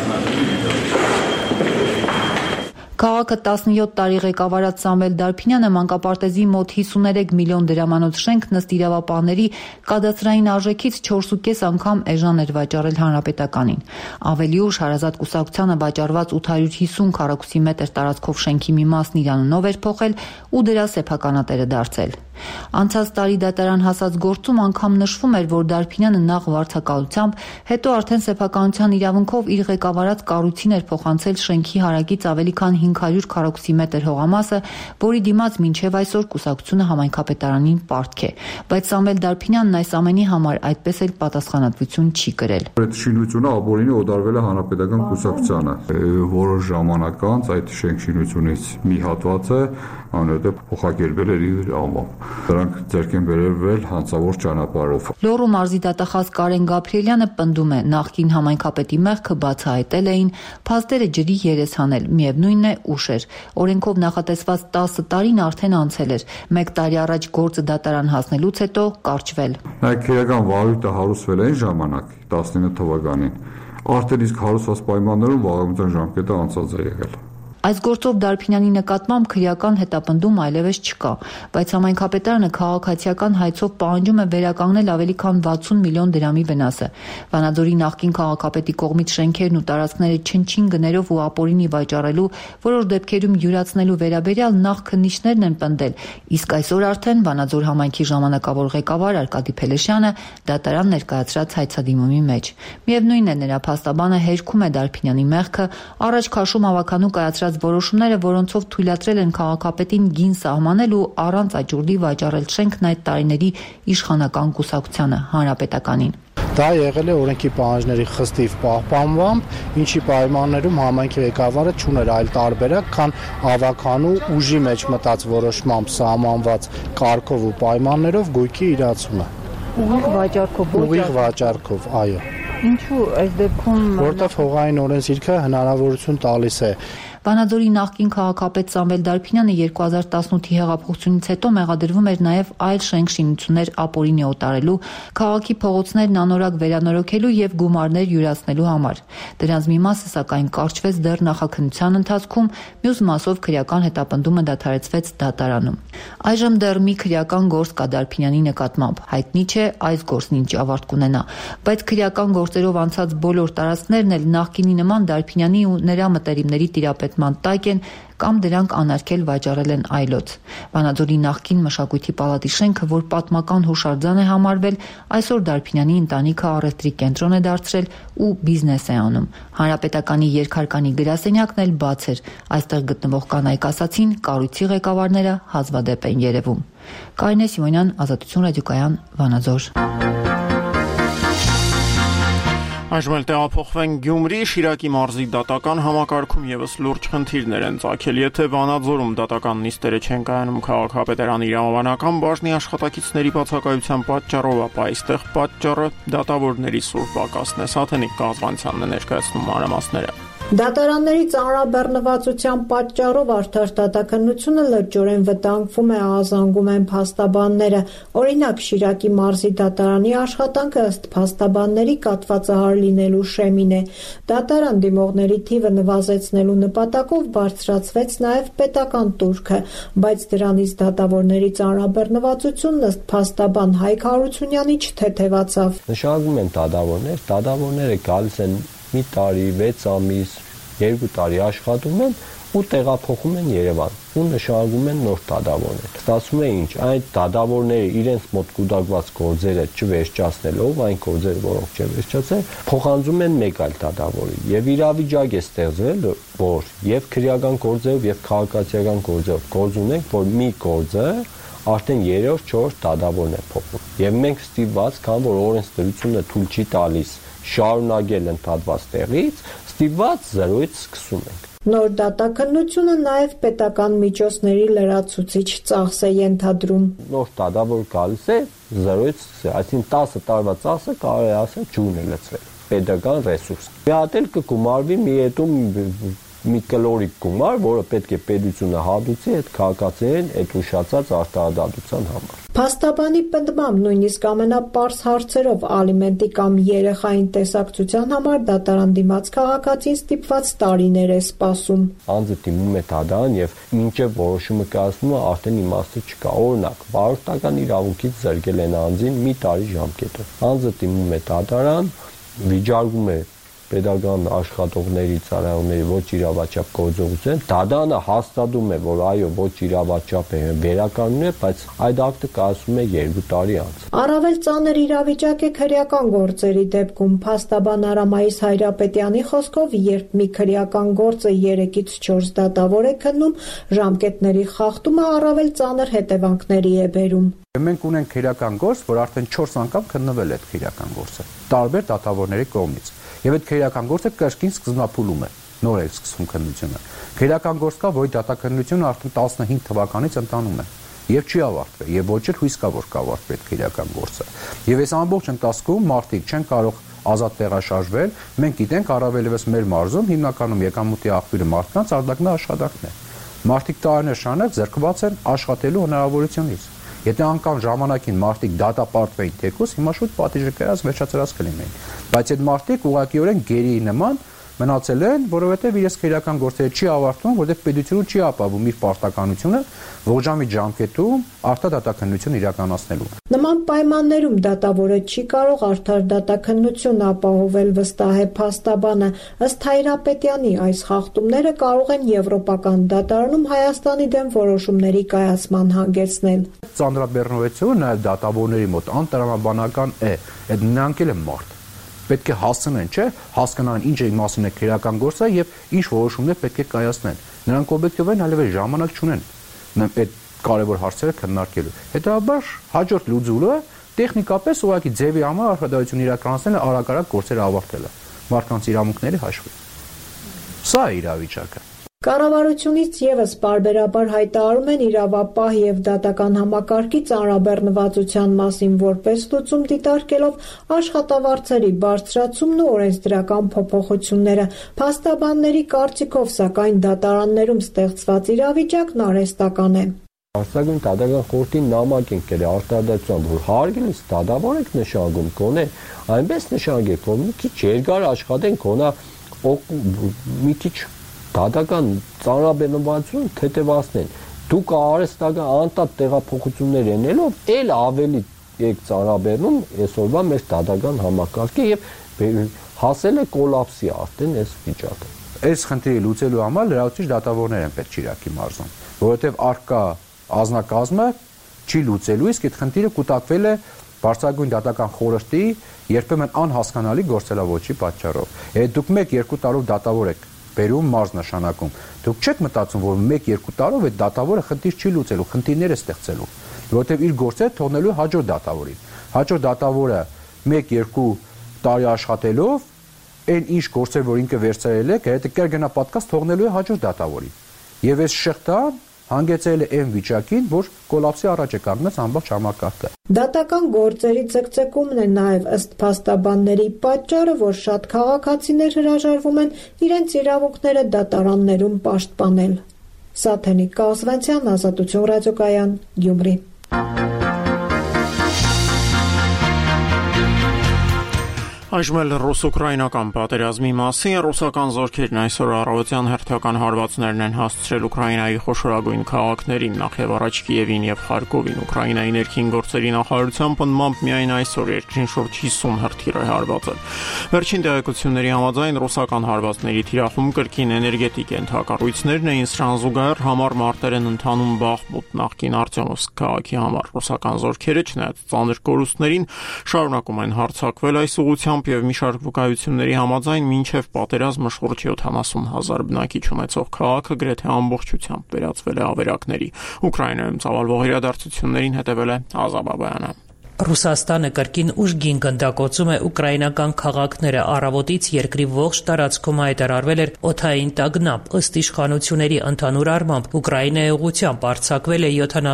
[SPEAKER 7] Քաղաքը 17 տարի ղեկավարած Սամվել Դարփինյանը մանկապարտեզի մոտ 53 միլիոն դրամանոց շենք ըստ իրավապահների կադաստրային արժեքից 4.5 անգամ էժան էր վաճառել հանրապետականին։ Ավելի ուշ հարազատ կուսակցությանը վաճառված 850 քառակուսի մետր տարածքով շենքի մի մասն իր անունով էր փոխել ու դրա սեփականատերը դարձել։ Անցած տարի դատարան հասած գործում անգամ նշվում էր, որ Դարփինյանը նախ վարձակալությամբ, հետո արդեն սեփականության իրավունքով իր ղեկավարած կառույցին էր փոխանցել շենքի հարակից ավելի քան 500 քառակուսի մետր հողամասը, որի դիմաց մինչև այսօր կուսակցությունը համայնքապետարանին պարտք է, բայց Սամվել Դարփինյանն այս ամենի համար այդպես էլ պատասխանատվություն չի կրել։
[SPEAKER 8] Այդ շինությունը ապօրինի օդարվել է հանրապետական կուսակցությանը։ Որոշ ժամանակ անց այդ շենք շինությունից մի հատվածը անհետև փոխակերպել էր իր անվամբ։ Դրանք ձեռք են բերվել հանցավոր ճանապարհով։ Լոռու
[SPEAKER 7] մարզի դատախազ Կարեն Գաբրիելյանը պնդում է, նախկին համայնքապետի մեղքը բացահայտել էին, փաստերը ջրի երես հանել, միևնույնն է ուշ էր։ Օրենքով նախատեսված 10 տարին արդեն անցել էր, 1 տարի առաջ գործը դատարան հասնելուց հետո կարճվել։
[SPEAKER 8] Նայեք, քրեական վարույթը հարուցվել այն ժամանակ 19 թվականին, արդեն իսկ հարուցված պայմաններում վաղեմության ժամկետը անցած է եղել։
[SPEAKER 7] Այս գործով Դարփինյանի նկատմամբ քրեական հետապնդում այլևս չկա, բայց համայնքապետարանը քաղաքացիական հայցով պահանջում է վերականգնել ավելի քան 60 միլիոն դրամի վնասը։ Վանաձորի նախկին քաղաքապետի կողմից շենքերն ու տարածքները չնչին գներով ու ապօրինի վաճառելու, որոշ դեպքերում յուրացնելու վերաբերյալ նախ քննիչներն են պնդել, իսկ այսօր արդեն Վանաձոր համայնքի ժամանակավոր ղեկավար Արկադի Փելեշյանը դատարան ներկայացրած հայցադիմումի մեջ։ Միևնույնն է, նրա փաստաբանը հերքում է Դարփինյանի մեղքը, առաջ քաշում ավականու կայացրած որոշումները, որոնցով թույլատրել են քաղաքապետին գին սահմանել ու առանց աճուրդի վաճառել շենքն այդ տարիների իշխանական կուսակցությանը հանրապետականին։
[SPEAKER 23] Դա եղել է օրենքի պահանջների խստիվ պահպանմամբ, ինչի պայմաններում համայնքի ղեկավարը չուներ այլ տարբերակ, քան ավականու ուժի մեջ մտած որոշմամբ սահմանված կարգով ու պայմաններով գույքի իրացումը։ Ուղիղ վաճառքով, այո։
[SPEAKER 7] Ինչու այս դեպքում,
[SPEAKER 23] որտեղ հողային օրենսգիրքը հնարավորություն տալիս է
[SPEAKER 7] Վանաձորի նախկին քաղաքապետ Սամվել Դարփինյանը 2018-ի հեղափոխությունից հետո մեղադրվում էր նաև այլ շենք-շինություններ ապօրինի օտարելու, քաղաքի փողոցներն անորակ վերանորոգելու եւ գումարներ յուրացնելու համար։ Դրանց մի մասը սակայն կարճվեց դեռ նախաքննության ընթացքում, մյուս մասով քրեական հետապնդումը դադարեցվեց դատարանում։ Այժմ դեռ մի քրեական գործ կա Դարփինյանի նկատմամբ։ Հայտնի չէ այս գործն ինչ ավարտ կունենա, բայց քրեական գործերով անցած բոլոր տարածքներն էլ նախկինի նման Դարփինյանի ու նրա մտերիմների տիրապետման տակ են կամ դրանք անարգել վաճառել են այլոց։ Վանաձորի նախկին մշակույթի պալատի շենքը, որ պատմական հուշարձան է համարվել, այսօր Դարփինյանի ընտանիքը առևտրի կենտրոն է դարձրել ու բիզնես է անում։ Հանրապետականի երկհարկանի գրասենյակն էլ բաց էր։ Այստեղ գտնվող կանայք ասացին, կառույցի ղեկավարները հազվադեպ են երևում։ Կարինե Սիմոնյան, Ազատություն ռադիոկայան, Վանաձոր։
[SPEAKER 1] Այժմ էլ տեղափոխվենք Գյումրի, Շիրակի մարզի դատական համակարգում եւս լուրջ խնդիրներ են ծագել, եթե Վանաձորում դատական նիստերը չեն կայանում քաղաքապետարանի իրավաբանական բաժնի աշխատակիցների բացակայության պատճառով, ապա այստեղ պատճառը դատավորների սուր պակասն է։ Սաթենիկ Կազվանցյանն է ներկայացնում մանրամասները։
[SPEAKER 4] Դատարանների ծանրաբեռնվածության պատճառով արդար դատականությունը լրջորեն վտանգվում է, ահազանգում են փաստաբանները։ Օրինակ, Շիրակի մարզի դատարանի աշխատանքը ըստ փաստաբանների կատվածահար լինելու շեմին է։ Դատարան դիմողների թիվը նվազեցնելու նպատակով բարձրացվեց նաև պետական տուրքը, բայց դրանից դատավորների ծանրաբեռնվածությունն ըստ փաստաբան Հայկ Հարությունյանի չթեթևացավ։
[SPEAKER 5] Նշանակում են դատավորները գալիս են մի տարի, 6 ամիս, 2 տարի աշխատում են ու տեղափոխում են Երևան ու նշանակում են նոր դատավորներ։ Ստացվում է ինչ, այդ դատավորները իրենց մոտ կուտակված գործերը չվերջացնելով, այն գործերը, որոնք չվերջացել, փոխանցում են մեկ այլ դատավորի։ Եվ իրավիճակ է ստեղծվել, որ եւ քրեական գործերով եւ քաղաքացիական գործերով գործ ունենք, որ մի գործը արդեն 3-4 դատավորն է փոխում։ Եվ մենք ստիպված, քան որ օրենսդրությունը թույլ չի տալիս շարունակել ընդհատված տեղից, ստիպված 0-ից սկսում ենք։
[SPEAKER 4] Նոր դատաքննությունը նաև պետական միջոցների լրացուցիչ ծախս է ենթադրում։
[SPEAKER 5] Նոր դատավոր գալիս է 0-ից, այսինքն 10 տարվա ծախսը կարող է ասել ջուրն է լցվել, պետական ռեսուրս։ Մի հատ էլ կգումարվի մի հետում մի կլորիկ գումար, որը պետք է պետությունը հատուցի այդ քաղաքացիներին այդ ուշացած արտահայտության համար։
[SPEAKER 4] Փաստաբանի պնդմամբ նույնիսկ ամենապարզ հարցերով ալիմենտի կամ երեխային տեսակցության համար դատարան դիմաց քաղաքացին ստիպված տարիներ է սպասում։
[SPEAKER 5] Անձը դիմում է դատարան եւ մինչեւ որոշումը կայացնում է արդեն իմաստը չկա։ Օրինակ, բարոյական իրավունքից զրկել են անձին մի տարի ժամկետով։ Անձը դիմում է դատարան, վիճարկում է պետական աշխատողների, ծառայողների ոչ իրավաչափ գործողություն, դատարանը հաստատում է, որ այո, ոչ իրավաչափ է, վերականգնում է, բայց այդ ակտը կայացում է 2 տարի անց։
[SPEAKER 4] Առավել ծանր իրավիճակ է քրեական գործերի դեպքում։ Փաստաբան Արամայիս Հայրապետյանի խոսքով, երբ մի քրեական գործը 3-ից 4 դատավոր է քննում, ժամկետների խախտումը առավել ծանր հետևանքների է բերում։
[SPEAKER 9] Մենք ունենք քրեական գործ, որ արդեն 4 անգամ քննվել է այդ քրեական գործը, տարբեր դատավորների կողմից։ Եվ այդ քրեական գործը կրկին սկզբնափուլում է, նոր է սկսվում քննությունը։ Քրեական գործ կա, որ դատաքննությունը արդեն 15 թվականից ընթանում է եւ չի ավարտվել, եւ ոչ էլ հույս կա, որ կավարտվի այդ քրեական գործը։ Եվ այս ամբողջ ընթացքում մարդիկ չեն կարող ազատ տեղաշարժվել։ Մենք գիտենք, առավելևս մեր մարզում հիմնականում եկամուտի աղբյուրը մարդկանց արտաքնա աշխատանքն է։ Մարդիկ տարիներ շարունակ զրկված են աշխատելու հնարավորությունից։ Եթե անգամ ժամանակին մարդիկ դատապարտվեին թեկուզ, հիմա շուտ պատիժը կերած վերջացրած կլինեին։ Բայց այդ մարդիկ ուղղակիորեն գերի նման մնացել են, որովհետև իրենց քրեական գործերը չի ավարտվում, որովհետև պետությունը չի ապահովում իր պարտականությունը ողջամիտ ժամկետում արտադատաքննություն իրականացնելու։
[SPEAKER 4] Նման պայմաններում դատավորը չի կարող արդար դատաքննություն ապահովել, վստահ է փաստաբանը։ Ըստ Հայրապետյանի, այս խախտումները կարող են եվրոպական դատարանում Հայաստանի դեմ որոշումների կայացման հանգեցնել։
[SPEAKER 9] Ծանրաբեռնվածությունը նաև դատավորների մոտ անտրամաբանական է, այդ նրանք էլ են մարդ։ Պետք է հասցնեն, չէ, հասկանան ինչ է իմաստուն է քրեական գործը եւ ինչ որոշումներ պետք է կայացնեն։ Նրանք օբյեկտիվորեն այլևս ժամանակ չունեն այդ կարևոր հարցերը քննարկելու։ Հետաբար հաջորդ լուծումը տեխնիկապես ուղղակի ձևի համար արտադրություն իրականացնելը արագ գործերը ավարտելը մարդկանց իրավունքների հաշվին։ Սա է իրավիճակը։
[SPEAKER 4] Կառավարությունից եւս պարբերաբար հայտարարում են իրավապահ եւ դատական համակարգի ծանրաբեռնվածության մասին որպես լուծում դիտարկելով աշխատավարձերի բարձրացումն ու օրենսդրական փոփոխությունները։ Փաստաբանների կարծիքով, սակայն դատարաններում ստեղծված իրավիճակն արհեստական է։
[SPEAKER 5] Արտագաղթ դատական խորհրդի նամակ են կրել արտադրության, որ հարգելիս դատավոր եք նշանակում, գոնե այնպես նշանակեք, որ մի քիչ երկար աշխատեն, գոնե մի քիչ դատական ծանրաբեռնվածություն թեթևացնեն։ Դուք արհեստական անտառ տեղափոխություններ ենելով էլ ավելի եք ծանրաբեռնում այսօրվա մեր դատական համակարգը եւ հասել է կոլապսի արդեն այս վիճակը։
[SPEAKER 9] Այս խնդիրը լուծելու համար լրացուցիչ դատավորներ են պետք Շիրակի մարզում, որովհետեւ արկա ազնագազմը չի լուծելու, իսկ այդ խնդիրը կուտակվել է բարձրագույն դատական խորհրդի երբեմն անհասկանալի գործելավոճի պատճառով։ Եթե դուք 1-2 տարով դատավոր եք բերում մարզ նշանակում, դուք չեք մտածում, որ 1-2 տարով այդ դատավորը խնդիր չի լուծելու, խնդիրներ է ստեղծելու, որովհետև իր գործերը թողնելու հաջորդ դատավորին։ Հաջորդ դատավորը 1-2 տարի աշխատելով այն ինչ գործեր, որ ինքը վերցրել է, հետո կերգնապատկած թողնելու է հաջորդ դատավորի։ Եվ այս շղթան հանգեցել է այն վիճակին, որ կոլապսի առաջ է կանգնած ամբողջ համակարգը։
[SPEAKER 4] Դատական գործերի ցկցկումն է նաև ըստ փաստաբանների պատճառը, որ շատ քաղաքացիներ հրաժարվում են իրենց իրավունքները դատարաններում պաշտպանել։ Սաթենիկ Կասվանցյան, Ազատություն ռադիոկայան, Գյումրի։
[SPEAKER 1] Այժմ էլ ռուս-ուկրաինական պատերազմի մասին ռուսական զորքերն այսօր առավոտյան հերթական հարվածներն են հասցրել Ուկրաինայի խոշորագույն քաղաքներին, նախ եւ առաջ Կիևին եւ Խարկովին։ Ուկրաինայի ներքին գործերի նախարարության պնդմամբ միայն այսօր երկրին շուրջ 50 հրթիռ է հարվածել։ Վերջին տեղեկությունների համաձայն ռուսական հարվածների թիրախում կրկին էներգետիկ ենթակառույցներն էին, սրան զուգահեռ համառ մարտեր են ընթանում Բախմուտ նախկին Արտյոմովսկ քաղաքի համար։ Ռուսական զորքերը, չնայած ծանր կորուստներին, շարունակում են հարձակվել այս ուղղությամբ եւ մի շարք վկայությունների համաձայն մինչեւ պատերազմը շուրջ 70,000 բնակիչ ունեցող քաղաքը գրեթե ամբողջությամբ վերածվել է ավերակների։ Ուկրաինայում ծավալվող իրադարձություններին հետևել է Ազա Բաբայանը։
[SPEAKER 3] Ռուսաստանը կրկին ուժգին գնդակոծում է ուկրաինական քաղաքները։ Առավոտից երկրի ողջ տարածքում հայտարարվել էր օդային տագնապ։ Ըստ իշխանությունների ընդհանուր առմամբ Ուկրաինայի ուղղությամբ արձակվել է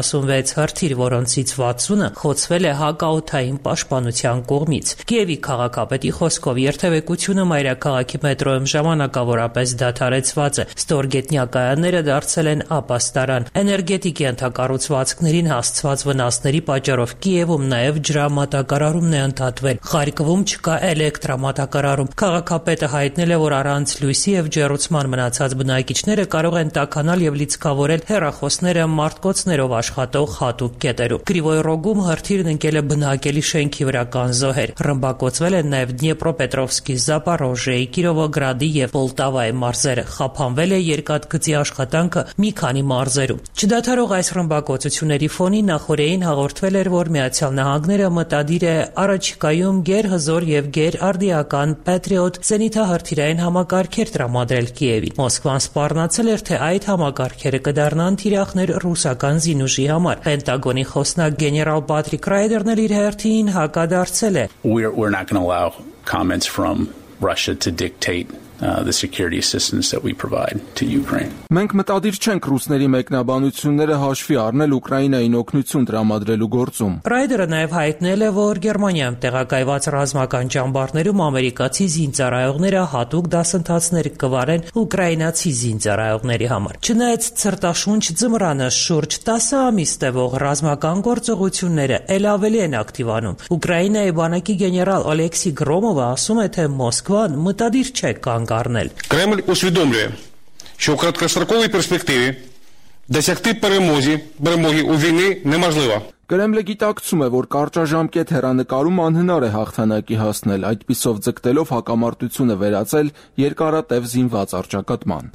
[SPEAKER 3] 76 հրթիռ, որոնցից 60-ը խոցվել է հակաօդային պաշտպանության կողմից։ Կիևի քաղաքապետի խոսքով երթևեկությունը մայրաքաղաքի մետրոյում ժամանակավորապես դադարեցված է։ Ստորգետնյա կայանները դարձել են ապաստարան։ Էներգետիկ ենթակառուցվածքներին հասցված վնասների պատճառով Կիևում նաև ջրամատակարարումն է ընդհատվել։ Խարկովում չկա էլեկտրամատակարարում։ Քաղաքապետը հայտնել է, որ առանց լույսի եւ ջեռուցման մնացած բնակիչները կարող են տաքանալ եւ լիցքավորել հեռախոսները մարտկոցներով աշխատող հատուկ կետերում։ Կրիվոյ Ռոգում հրթիռն ընկել է բնակելի շենքի վրա կան զոհեր։ Ռմբակոծվել են նաև Դնեպրոպետրովսկի, Զապարոժիեի, Կիրովոգրադի եւ Պոլտավայի մարզերը։ Խափանվել է երկաթգծի աշխատանքը մի քանի մարզերում։ Չդադարող այս ռմբակոծությունների ֆոնին նախորդին հաղորդվել էր, որ Միացյալ Նահանգները մտադիր է առաջիկայում գերհզոր եւ գերարդիական Patriot զենիթահրթիռային համակարգեր տրամադրել Կիևին։ Մոսկվան սպառնացել էր, թե այդ համակարգերը կդառնան թիրախներ ռուսական զինուժի համար։ Պենտագոնի խոսնակ գեներալ Patrick Ryderն էլ իր հերթին հակադարձել է.
[SPEAKER 10] We're not going to allow comments from Russia to dictate the security assistance that we provide to Ukraine.
[SPEAKER 22] Մենք մտադիր չենք ռուսների մեկնաբանությունները հաշվի առնել Ուկրաինային օգնություն տրամադրելու գործում։
[SPEAKER 3] Ռայդերը նաև հայտնել է, որ Գերմանիայում տեղակայված ռազմական ճամբարներում ամերիկացի զինծառայողները հատուկ դասընթացներ կվարեն ուկրաինացի զինծառայողների համար։ Չնայած ցրտաշունչ ձմռանը շուրջ 10 ամիս տևող ռազմական գործողությունները ել ավելի են ակտիվանում։ Ուկրաինայի բանակի գեներալ Ալեքսի Գրոմովը ասում է, թե Մոսկվան мտադիր չէ
[SPEAKER 12] Кремль усвідомлює, що в короткостроковій перспективі досягти перемоги у війни неможливо.
[SPEAKER 22] Կրեմլը գիտակցում է, որ կարճաժամկետ հեռանկարում անհնար է հաղթանակի հասնել, այդպիսով ձգտելով հակամարտությունը վերածել երկարատև զինված առճակատման։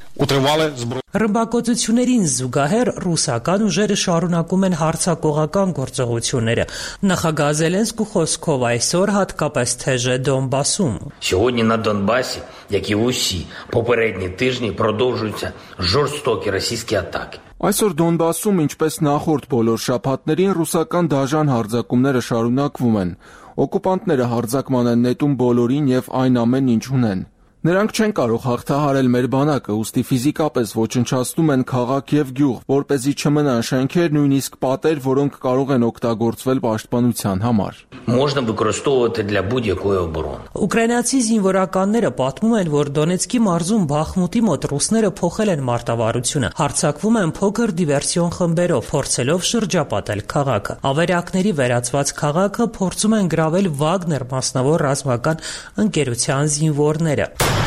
[SPEAKER 3] Ռմբակոծություններին զուգահեռ ռուսական ուժերը շարունակում են հարձակողական գործողությունները։ Նախագահ Զելենսկու խոսքով այսօր հատկապես թեժ է Դոնբասում։
[SPEAKER 24] Сьогодні на Донбасі, як і в усі попередні тижні, продовжуються жорстокі російські атаки.
[SPEAKER 22] Այսօր Դոնբասում, ինչպես նախորդ բոլոր շաբաթներին, ռուսական դաժան հարձակումները շարունակվում են։ Օկուպանտները հարձակման են նետում բոլորին եւ այն ամեն ինչ ունեն։ Նրանք չեն կարող հաղթահարել մեր բանակը, ուստի ֆիզիկապես ոչնչացնում են քաղաք եւ գյուղ, որպեսզի չմնան շենքեր, նույնիսկ պատեր, որոնք կարող են օգտագործվել պաշտպանության համար։
[SPEAKER 24] Можна використовувати для будь-якої оборони.
[SPEAKER 3] Ուկրաինացի զինվորականները պատմում են, որ Դոնեցկի մարզում Բախմուտի մոտ ռուսները փոխել են մարտավարությունը, հարձակվում են փոքր դիվերսիոն խմբերով, փորձելով շրջապատել քաղաքը։ Ավերակների վերածված քաղաքը փորձում են գրավել Վագներ մասնավոր ռազմական ընկերության զինվորները։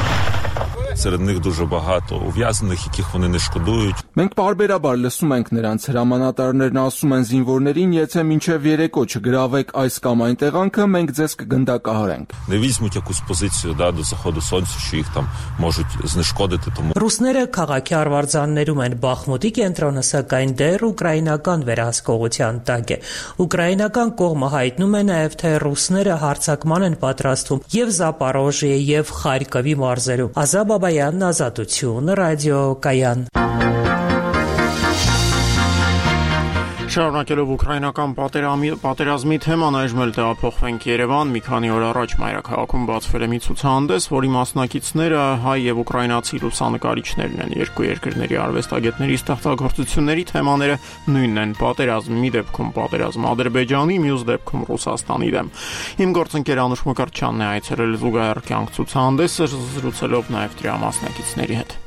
[SPEAKER 25] Серед них дуже багато ув'язнених, яких вони не шкодують.
[SPEAKER 22] Մենք բարբերաբար лսում ենք նրանց հրամանատարներն ասում են զինվորներին, եթե մինչև երեկո չգրավեք այս կամ այն տեղանքը, մենք ձեզ կգնդակահարենք։
[SPEAKER 25] Не візьмуть якусь позицію до заходу сонця, що їх там можуть знешкодити, тому
[SPEAKER 3] Ռուսները քաղաքի արվարձաններում են Բախմուտի կենտրոնը, սակայն դեռ ուկրաինական վերահսկողության տակ է։ Ուկրաինական կողմը հայտնում է նաև, թե ռուսները հարձակման են պատրաստվում եւ Զապարոժիե եւ Խարկովի մարզերում։ Ազա Բաբայան, Ազատություն ռադիոկայան։
[SPEAKER 1] Շարունակելով ուկրաինական պատերազմի թեման, այժմ էլ տեղափոխվենք Երևան։ Մի քանի օր առաջ մայրաքաղաքում բացվել է մի ցուցահանդես, որի մասնակիցները հայ եւ ուկրաինացի լուսանկարիչներն են։ Երկու երկրների արվեստագետների ստեղծագործությունների թեմաները նույնն են՝ պատերազմ, մի դեպքում պատերազմ Ադրբեջանի, մյուս դեպքում Ռուսաստանի դեմ։ Իմ գործընկեր Անուշ Մկրտչյանն է այցելել զուգահեռ կյանք ցուցահանդեսը, զրուցելով նաեւ դրա մասնակիցների հետ։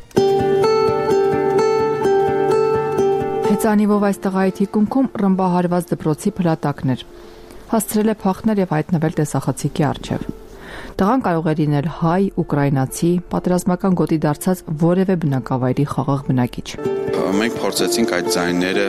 [SPEAKER 7] Հեծանիվով այս տղայի թիկունքում ռմբահարված դպրոցի փլատակներ։ Հասցրել է փախնել եւ հայտնվել տեսախցիկի առջև։ Տղան կարող է լինել հայ, ուկրաինացի, պատերազմական գոտի դարձած որևէ բնակավայրի խաղաղ բնակիչ։
[SPEAKER 11] Մենք փորձեցինք այդ ձայները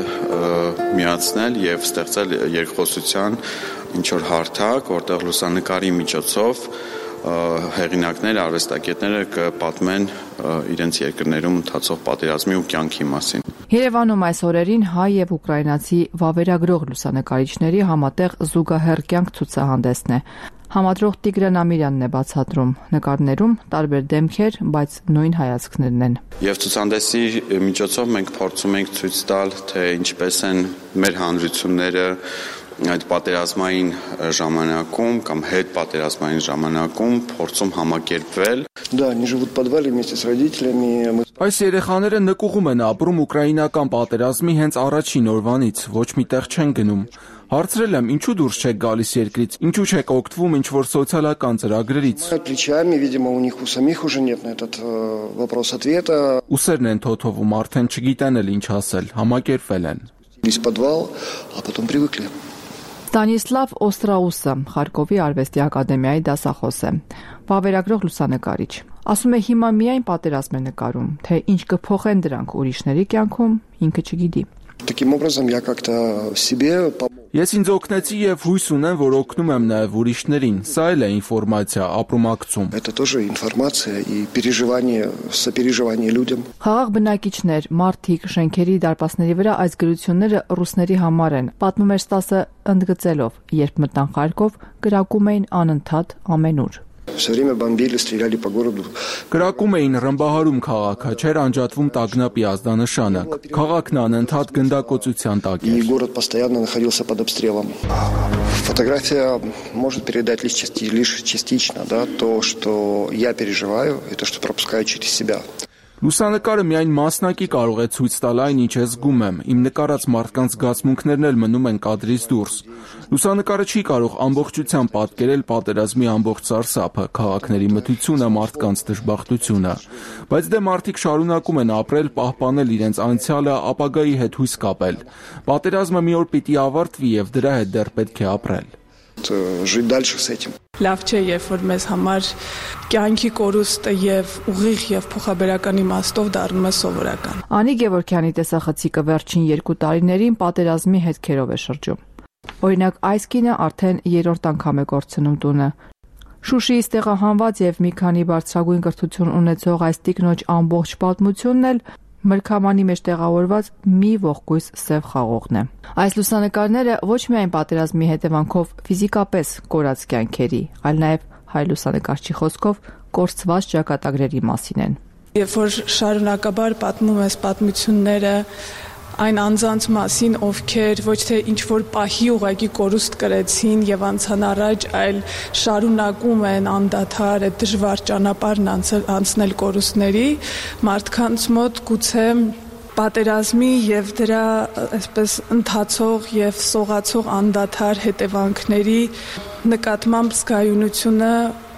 [SPEAKER 11] միացնել եւ ստեղծել երկխոսության ինչ-որ հարթակ, որտեղ լուսանկարի միջոցով հեղինակներ, արվեստագետները կպատմեն իրենց երկրներում ընթացող պատերազմի ու կյանքի մասին։
[SPEAKER 7] Երևանում այս օրերին հայ եւ ուկրաինացի վավերագրող լուսանկարիչների համատեղ զուգահեռ կյանք ցուցահանդեսն է։ Համադրող Տիգրան Ամիրյանն է բացատրում։ Նկարներում տարբեր դեմքեր, բայց նույն հայացքներն են։
[SPEAKER 11] Եվ ցուցահանդեսի միջոցով մենք փորձում ենք ցույց տալ, թե ինչպես են մեր հանրությունները այդ պատերազմային ժամանակում կամ հետ պատերազմային ժամանակում փորձում համակերպվել։
[SPEAKER 13] Да, они живут в подвале вместе с родителями.
[SPEAKER 22] Այս երեխաները նկուղում են ապրում ուկրաինական պատերազմի հենց առաջին օրվանից, ոչ միտեղ չեն գնում։ Հարցրել եմ, ինչու դուրս չեք գալիս երկրից, ինչու չեք օգտվում ինչ-որ սոցիալական ծրագրերից։
[SPEAKER 13] Плечами, видимо, у них у самих уже нет на этот вопрос ответа.
[SPEAKER 22] Ուսերն են թոթովում, արդեն չգիտեն էլ ինչ ասել, համակերպվել են։
[SPEAKER 13] Из подвал, а потом привыкли.
[SPEAKER 7] Ստանիսլավ Օստրաուսը Խարկովի արվեստի ակադեմիայի դասախոս է, վավերագրող լուսանկարիչ։ Ասում է հիմա միայն պատերազմ է նկարում, թե ինչ կփոխեն դրանք ուրիշների կյանքում, ինքը չգիտի։
[SPEAKER 13] Таким образом я как-то себе
[SPEAKER 22] Ես ինձ օգնեցի եւ հույս ունեմ, որ օգնում եմ նաեւ ուրիշներին։ Սա էլ է ինֆորմացիա, ապրումակցում։
[SPEAKER 13] Это тоже информация и переживание, сопереживание людям.
[SPEAKER 7] Խաղաղ բնակիչներ, մարդիկ, շենքերի դարպասների վրա այս գրությունները ռուսների համար են։ Պատմում էր Ստասը ընդգծելով, երբ մտան Խարկով, կրակում էին անընդհատ ամենուր։
[SPEAKER 13] Все время бомбили, стреляли по городу.
[SPEAKER 22] Կրակում էին ռմբահարում քաղաքը, չէր անջատվում տագնապի ազդանշանը։ Քաղաքն անընդհատ գնդակոծության տակ էր։
[SPEAKER 13] И город постоянно находился под обстрелом. Фотография может передать лишь частично, да, то, что я переживаю, и то, что пропускаю через себя.
[SPEAKER 22] Լուսանկարը միայն մասնակի կարող է ցույց տալ այն, ինչ է զգում եմ։ Իմ նկարած մարդկանց զգացմունքներն էլ մնում են կադրից դուրս։ Լուսանկարը չի կարող ամբողջությամբ պատկերել պատերազմի ամբողջ սարսափը, քաղաքների մթությունը, մարդկանց դժբախտությունը։ Բայց դե մարդիկ շարունակում են ապրել, պահպանել իրենց անցյալը, ապագայի հետ հույս կապել։ Պատերազմը մի օր պիտի ավարտվի եւ դրա հետ դեռ պետք է ապրել։
[SPEAKER 13] Жить дальше с этим.
[SPEAKER 14] Լավ չէ, երբ որ մեզ համար կյանքի կորուստը եւ ուղիղ եւ փոխաբերական իմաստով դառնում է սովորական։
[SPEAKER 7] Անի Գևորգյանի տեսախցիկը վերջին 2 տարիներին պատերազմի հետքերով է շրջում։ Օրինակ, այս կինը արդեն 3-րդ անգամ է կորցնում տունը։ Շուշիից տեղահանված եւ մի քանի բարձրագույն կրթություն ունեցող այս տիկնոջ ամբողջ պատմությունն էլ մրգամանի մեջ տեղավորված մի ողկույզ սև խաղողն է։ Այս լուսանկարները ոչ միայն պատերազմի հետևանքով ֆիզիկապես կորած կյանքերի, այլ նաև հայ լուսանկարչի խոսքով կորցված ճակատագրերի մասին են։
[SPEAKER 14] Երբ որ շարունակաբար պատմում ես պատմությունները այն անձանց մասին, ովքեր ոչ թե ինչ-որ պահի ուղղակի կորուստ կրեցին եւ անցան առաջ, այլ շարունակում են անդադար այդ դժվար ճանապարհն անցնել կորուստների, մարդկանց մոտ գուցե պատերազմի եւ դրա այսպես ընթացող եւ սողացող անդադար հետևանքների նկատմամբ զգայունությունը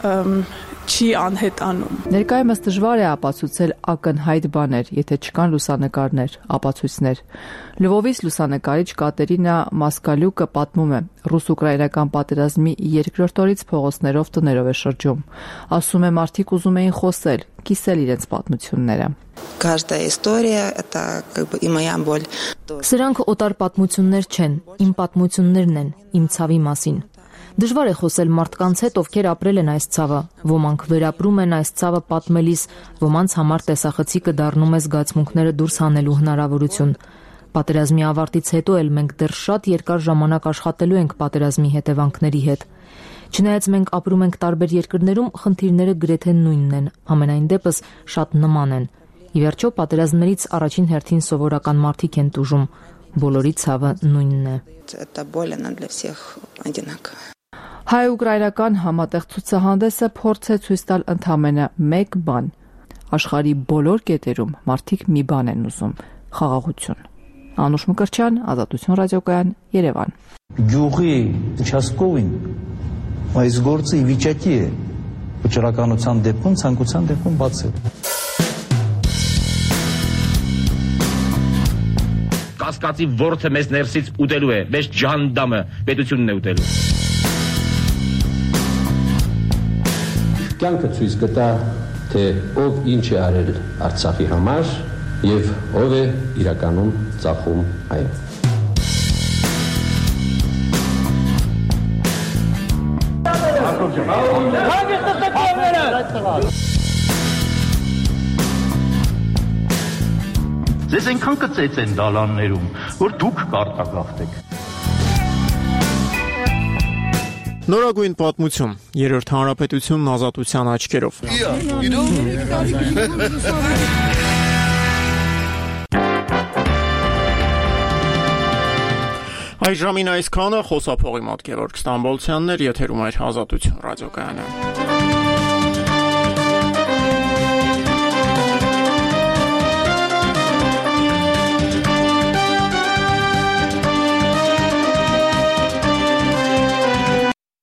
[SPEAKER 14] չի անհետանում։
[SPEAKER 7] Ներկայումս դժվար է ապացուցել ակնհայտ բաներ, եթե չկան լուսանկարներ, ապացույցներ։ Լվովից լուսանկարիչ Կատերինա Մասկալյուկը պատմում է, ռուս-ուկրաինական պատերազմի 2-րդ օրից փողոցներով տներով է շրջում։ Ասում է, մարդիկ ուզում էին խոսել, կիսել իրենց պատմությունները։
[SPEAKER 16] Каждая история это как бы и моя боль.
[SPEAKER 15] Սրանք օտար պատմություններ չեն, իմ պատմություններն են, իմ ցավի մասին։ Դժվար է խոսել մարդկանց հետ, ովքեր ապրել են այս ցավը։ Ոմանք վերապրում են այս ցավը պատմելիս, ոմանց համար տեսախցիկը դառնում է զգացմունքները դուրս հանելու հնարավորություն։ Պատերազմի ավարտից հետո էլ մենք դեռ շատ երկար ժամանակ աշխատելու ենք պատերազմի հետևանքների հետ։ Չնայած մենք ապրում ենք տարբեր երկրներում, խնդիրները գրեթե նույնն են, ամենայն դեպս շատ նման են։ Ի վերջո պատերազմներից առաջին հերթին սովորական մարդիկ են տուժում։
[SPEAKER 7] Բոլորի ցավը նույնն է։
[SPEAKER 16] Это больно для всех одинаково.
[SPEAKER 7] Հայ-ուկրաինական համատեղ ցուցահանդեսը փորձ է ցույց տալ ընդամենը մեկ բան։ Աշխարհի բոլոր կետերում մարդիկ մի բան են ուզում՝ խաղաղություն։ Անուշ Մկրտչյան, Ազատություն ռադիոկայան, Երևան։
[SPEAKER 17] Գյուղի участковին այս գործը ի վիճակի է վճռականության դեպքում, ցանկության դեպքում բացել։
[SPEAKER 18] Կասկածի ворթը մեզ ներսից ուտելու է, մեզ ջանդամը պետությունն է ուտելու։
[SPEAKER 19] Կյանքը ցույց կտա, թե ով ինչ է արել Արցախի համար եւ ով է իրականում ծախում այն։
[SPEAKER 17] Ձեզ այնքան կծեց են դալաններում, որ դուք կարտագաղթեք։
[SPEAKER 1] Նորագույն պատմություն, Երրորդ հանրապետությունն ազատության աչքերով։ Այս ժամին այսքանը, խոսափողի մոտ Գևորգ Ստամբոլցյանն էր, եթերում էր Ազատություն ռադիոկայանը։